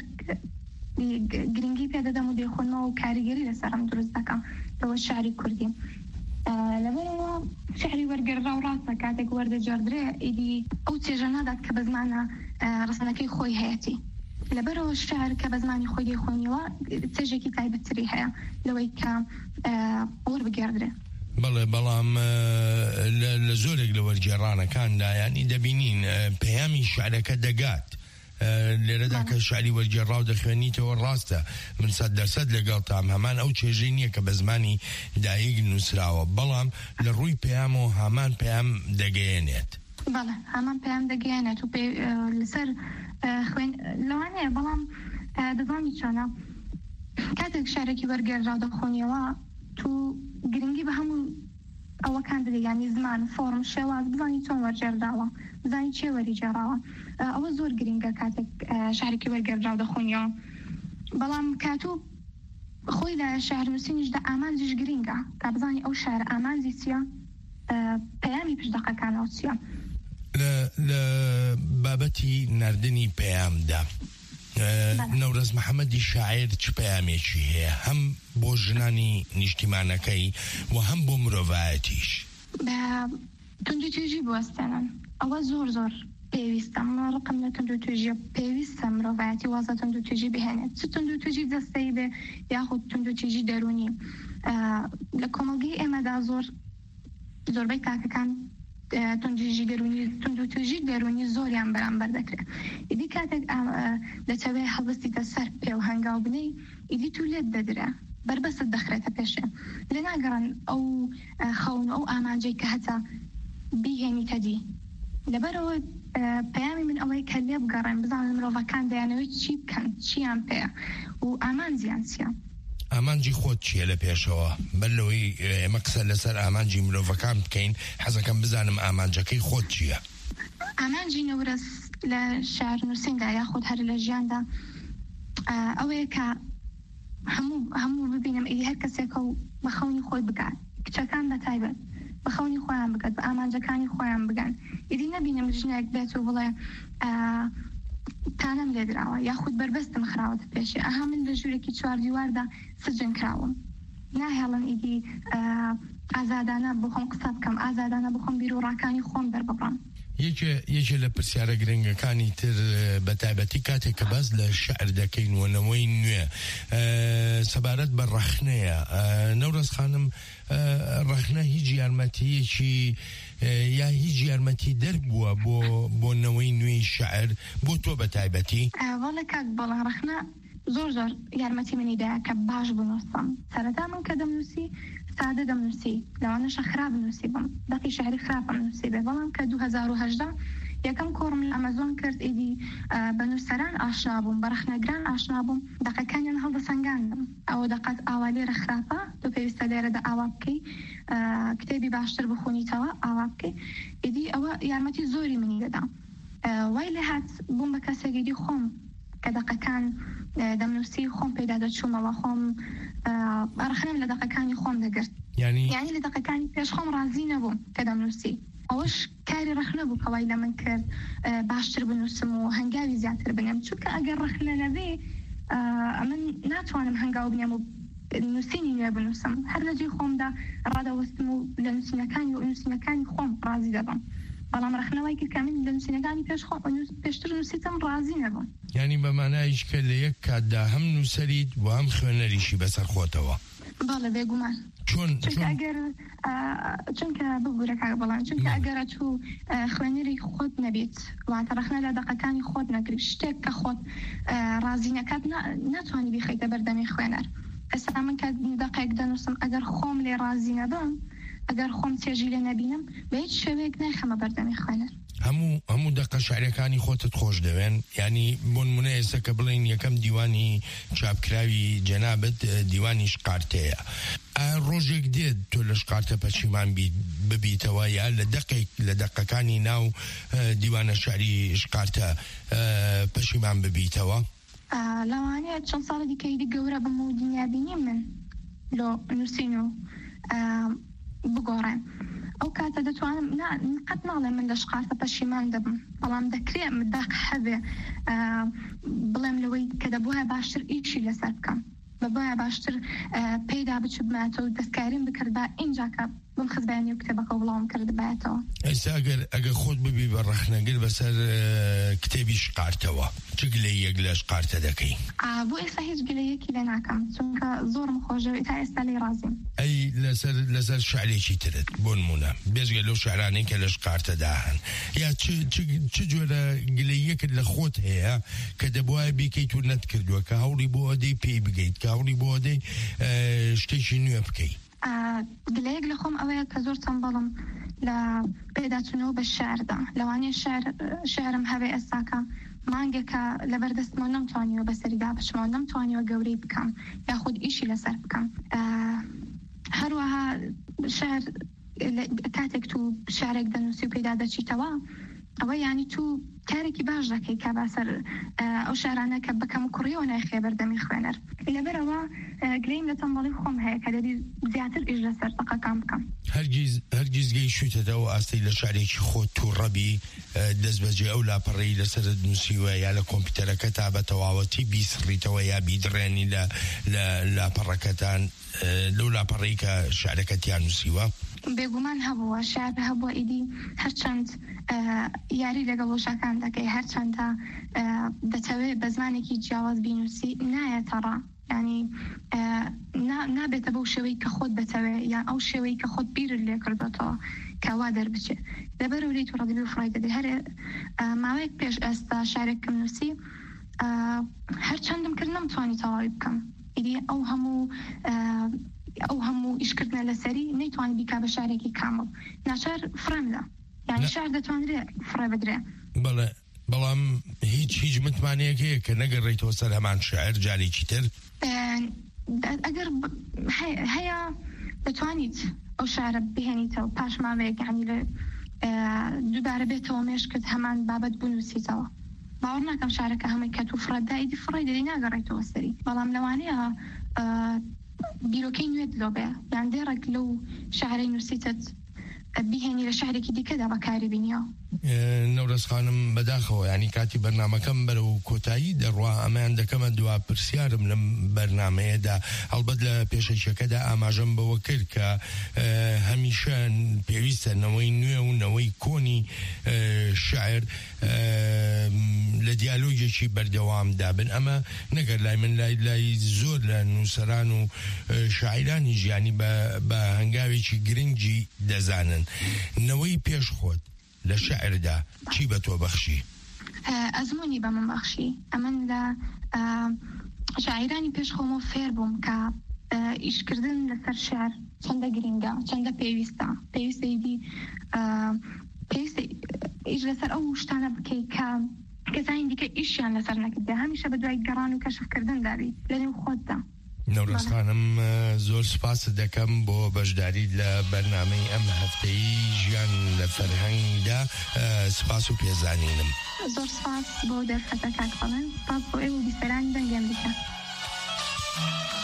گرنگی پێدەدەم و دەخۆنەوە و کاریگەری لەسەرم دروست دەکەم لەوە شاری کوردی لەبەرەوە شعری وەرگێڕا و ڕاستە کاتێک وەردەجێڕدرێ ئیدی ئەو چێژە نادات کە بە زمانە ڕسەنەکەی خۆی هەیەی لەبەرەوە شعر کە بە زمانی خۆی دەخۆنیەوە چێژێکی تایبەتری هەیە لەوەی کە وەربگێڕدرێ بەڵێ بەڵام لە زۆرێک لە وەرگێڕانەکاندا ینی دەبینین پەیامی شعرەکە دەگات لێرەدا کە شعری وەرگێڕا و دەخوێنیتەوە ڕاستە من سەد دەسەد لەگەڵ تام هەمان ئەو چێژەی نییە کە بە زمانی دایک نووسراوە بەڵام لە ڕووی پەیامەوە هەمان پەیام دەگەیەنێت بەڵێ هەمان پەیام دەگەیەنێت و لەسەر خوێن لەوانەیە بەڵام دەزانی چۆنە کاتێک شارێکی وەرگێڕا دەخۆنیەوە تو گرنگی بە هەموو ئەوەکان دەدە ینی زمان فۆرم شێواز بزانی چۆن وەرجێرداوە بزانی چێ وەریجێڕاوە ئەوە زۆر گرنگە کاتێک شارێکی وەرگێڕا دەخۆنیەوە بەڵام کاتوو خۆی لە شارنووسینیشدا ئامانجیش گرنگە تا بزانی ئەو شار ئامانجی چییە پەیامی پشدەقەکانەوە چییە لە بابەتی نردنی پەیامدا نەورەز محەممەدی شاعر چ پەیامێکی هەیە هەم بۆ ژنانی نیشتیمانەکەی و هەم بۆ مرۆڤایەتیش تونند و توێژی بوەستێنن ئەوە زۆر زۆر پێویستە من ڕقم لە تونند و توێژیە پێویستە مرۆڤایەتی وازە تونند و توێژی بهێنێت چ تونند و توێژی دەستەی بێ یاخود تونند و توێژی دەرونی لە کۆمەڵگەی ئێمەدا زۆر زۆربەی تاکەکان تونجیژی دەرونی تونند و توێژی دەرونی زۆریان بەرامبەر دەکرێت ئیدی کاتێک دەچەوێت هەڵبستیتە سەر پێ و هەنگاو بنەی ئیدی تو لێت دەدرێ بربەست دەخرێتە پێشێ لێ ناگەڕن ئەو خەون ئەو ئامانجەی کە هەتا بیهێنیتە دی لەبەرەوە پەیامی من ئەوەی کە لێ بگەڕێن بزانن مرۆڤەکان دەیانەوەی چی بکەن چیان پێیە و ئامانجیان چیە. ئامانجی خۆت چیە لە پێشەوە بەرلەوەی ئێمە قسە لەسەر ئامانجی مرۆڤەکان بکەین حەزەکەم بزانم ئامانجەکەی خۆت چییە؟ ئامانجی نەورەس لە شار نووسیندا یاخود هەر لە ژیاندا ئەوەیە کە هەموو هەموو ببینم ئیدی هەر کەسێکە و بە خەونی خۆی بگات کچەکان بە تایبەت بە خەونی خۆیان بگات بە ئامانجەکانی خۆیان بگەن ئیدی نەبینم ژنێک بێت و بڵێ تانم لێدراوە یاخود بربەستم خراوەتە پێشێ ئەها من لە ژوورێکی چوار دیواردا سجن کراوم ناهێڵن ئیدی ئازادانە بۆ خۆم قسە بکەم ئازادانە بۆ خۆم بیرۆڕاکانی خۆم دەرببڕم. یەکێ لە پرسیارە گرنگەکانی تر بە تایبەتی کاتێک کە باز لە شەعر دەکەین وەنەوەی نوێ سەبارەت بە ڕەخنەیە نەورەس خانم ڕەخنە هیچ یارمەتیەکی یا هیچ یارمەتی دەربووە بۆ بۆ نەوەی نوێی شەعر بۆ تۆ بە تایبەتی؟ وەڵێ کاک بەڵێ ڕەخنە زۆر زۆر یارمەتی منیدایە کە باش بنووسم سەرەتا من کە دەمنووسی سادە دەمنووسی لەوانەشە خراپ نووسی بم دەقی شەعری خراپم نووسی بێ بەڵام کە دوو هەزار و هەژدە یەکەم کۆڕم لە ئەمەزۆن کرد ئیدی بە نووسەران ئاشنا بووم بە ڕەخنەگران ئاشنا بووم دەقەکانیان هەڵدەسەنگاندم ئەوە دەقەت ئاوا لێرە خراپە تۆ پێویستە لێرەدا ئاوا بکەی کتێبی باشتر بخوێنیتەوە ئاوا بکەی ئیدی ئەوە یارمەتی زۆری منی دەدا وای لێ هات بووم بە کەسێکی خۆم کە دەقەکان دەمنووسی خۆم پێدا دەچوومەوە خۆم ڕەخنەم لە دەقەکانی خۆم دەگرت یعنی لە دەقەکانی پێش خۆم ڕازی نەبووم کە دەمنووسی ئەوەش کاری ڕەخنە بوو کەوای لە من کرد باشتر بنووسم و هەنگاوی زیاتر بنێم چونکە ئەگەر ڕەخنە نەبێ من ناتوانم هەنگاو بنێم و نووسینی نوێ بنووسم هەر لەجێ خۆمدا ڕادەوەستم و لە نووسینەکانی و نووسینەکانی خۆم ڕازی دەبم بەڵام ڕەخنەوەی کرد کە من لە نووسینەکانی پێش خۆم پێشتر نووسیتم ڕازی نەبووم یعنی بەمانایش کە لە یەک کاتدا هەم نووسەریت و هەم خوێنەریشی بەسەر خۆتەوە. بەڵێ بێگومان چونکە ئەگەر چونکە بگورە کاک بەڵام چونکە ئەگەرە تو خوێنەری خۆت نەبیت واتە ڕەخنە لە دەقەکانی خۆت نەکرد شتێک کە خۆت ڕازی نەکات ناتوانی بیخەیتە بەردەمی خوێنەر ئێستا من کە دەقێک دەنووسم ئەگەر خۆم لێ ڕازی نەبم ئەگەر خۆم چێژی لێ نەبینم بە هیچ شێوەیەک نایخەمە بەردەمی خوێنەر. هەموو هەموو دەقە شعرەکانی خۆتت خۆش دەوێن ینی بۆ نمونە ئێستا کە بڵین یەکەم دیوانی چاپکراوی جەنابەت دیوانی شقارتەیە ڕۆژێک دێت تۆ لە شقارتە پەشیمان ببیتەوە یا لە دەقێک لە دەقەکانی ناو دیوانە شعری شقارتە پەشیمان ببیتەوە؟ لەوانەیە چەند ساڵی دیکەیدی گەورە بم و دنیابینی من لۆ نووسین و بگۆڕێن ئەو کاتە دەتوانم قەت ناڵێم من لە شقارتە پەشیمان دەبم بەڵام دەکرێت مداق هەبێ بڵێم لەوەی کە دەبووە باشتر ئیشی لەسەر بکەم بەبایە باشتر پێدا بچبمێتەوە و دەستکاریم بکرد بە ئینجاکە بم خزبانی و کتێبەکە و بڵاوم کرد بایەتەوە. ئێستا ئەگەر ئەگەر خۆت ببی بە ڕەخنەگر بەسەر کتێبی شقارتەوە چ گلەیەک لە شقارتە دەکەی؟ بۆ ئێستا هیچ گلەیەکی لێ ناکەم چونکە زۆرم خۆشەوی تا ئێستا لێ ڕازیم. ئەی لەسەر لەسەر شعرێکی ترت بۆ نمونە بێژگە لەو شعرانەی کە لە شقارتەدا هەن یا چ جۆرە گلەیەکت لە خۆت هەیە کە دەبوایە بیکەیت و نەتکردووە کە هەوڵی بۆ ئەدەی پێی بگەیت کە هەوڵی بۆ ئەدەی شتێکی نوێ بکەیت؟ گلەیەک لە خۆم ئەوەیە کە زۆر چەمبەڵم لە پێداچوونەوە بە شعردا لەوانەیە شعرم هەبێ ئێستاکە مانگێکە لە بەردەستمەوە نەمتوانیوە بەسەریدا بچمەوە نەمتوانیوە گەورەی بکەم یاخود ئیشی لەسەر بکەم هەروەها شعر کاتێک تو شعرێک دەنووسی و پێدا دەچیتەوە ئەوە یانی تو کارێکی باش دەکەی کە باسەر ئەو شارانە کە بەکەم و کوڕیەوە نایخێ بەردەمی خوێنەر لەبەرەوە گرەیم لە تەمبەڵی خۆم هەیە کە دەبی زیاتر ئیش لەسەر دەقەکان بکەم. هەرگیز هەرگیز گەیشتەوە ئاستی لە شارێکی خۆت تووڕەبی دەست بەجێ ئەو لاپەڕەی لەسەر نووسیوە یا لە کۆمپیوتەرەکە تا بە تەواوەتی بیسڕیتەوە یا بیدڕێنی لە لاپەڕەکەتان لەو لاپەڕەی کە شارەکەتیان نووسیوە؟ بێگومان هەبووە شار هەبووە ئیدی هەرچەند یاری لەگەڵ وشەکان دەکەی هەرچەندە دەتەوێت بە زمانێکی جیاواز بینوسی نایەتەڕە ینی نابێتە بەو شێوەی کە خۆت بەتەوێ یان ئەو شێوەی کە خۆت بیرت لێ کردێتەوە کەوا دەربچێت لەبەرەوە لێی تووڕە دەبێ فڕای دەدەی هەر ماوەیەک پێش ئێستا شارێکم نووسی هەرچەندم کرد نەمتوانی تەواوی بکەم ئیدی ئەو هەموو ئەو هەموو ئیشکردنە لەسەری نەیتوانی بیکا بە شارێکی کامل ناچار فرەمدا یعنی شعر دەتوانرێت فڕێ بدرێ. بەڵێ بەڵام هیچ هیچ متمانەیەکەیە کە نەگەڕێیتەوە سەر هەمان شاعر جارێکی تر ئەگەر هەیە دەتوانیت ئەو شعرە بهێنیتەوە پاش ماوەیەک یعنی لە دووبارە بێتەوە مێشکت هەمان بابەت بنووسیتەوە. باوەڕ ناکەم شارەکە هەمووی کەت و فڕەدایدی فڕی دەری ناگەڕێتەوە سەری، بەڵام لەوانەیە بیرۆکەی نوێت لۆ بێ یان دێڕێک لەو شعرەی نووسیتت بهێنی لە شعرێکی دیکەدا بەکاری بینیەوە. نەورەس خانم بەداخەوە ینی کاتی بەرنامەکەم بەرەو کۆتایی دەڕوا ئەمەیان دەکەمە دوا پرسیارم لەم بەرنمەیەدا هەڵبەت لە پێشەیشەکەدا ئاماژەم بەوە کرد کە هەمیشە پێویستە نەوەی نوێ و نەوەی کۆنی شاعر لە دیالۆگێکی بەردەوامدا بن. ئەمە نەگەر لای من لای لای زۆر لە نووسەران و شاعرانی ژیانی بە هەنگاوێکی گرنگی دەزانن. نەوەی پێش خۆت لە شاعردا چی بە تۆ بەخشی؟ ئەزمموی بە من بەخشی. ئەمن لە شاعرانی پێش خۆمە فێر بووم کە ئیشکردن لەسەر شعر چەندە گرنگە، چەندە پێویستە، پێویستەیدی پێویستە ئیش لەسەر ئەو شتانە بکەیت کە کەسانی دیکە ئیشیان لەسەر نەکردە، هەمیشە بە دوای گەڕان و کەشفکردن دابی لەنێو خۆتدا. نەورەس خانم زۆر سپاس دەکەم بۆ بەشداری لە بەرنامەی ئەم هەفتەی ژیان لە فەرهەنگدا. سپاس و پێزانینم. زۆر سپاس بۆ دەرفەتە کاک بەڵێن، سپاس بۆ ئێوە بیسەرانی دەنگی ئەمریکا.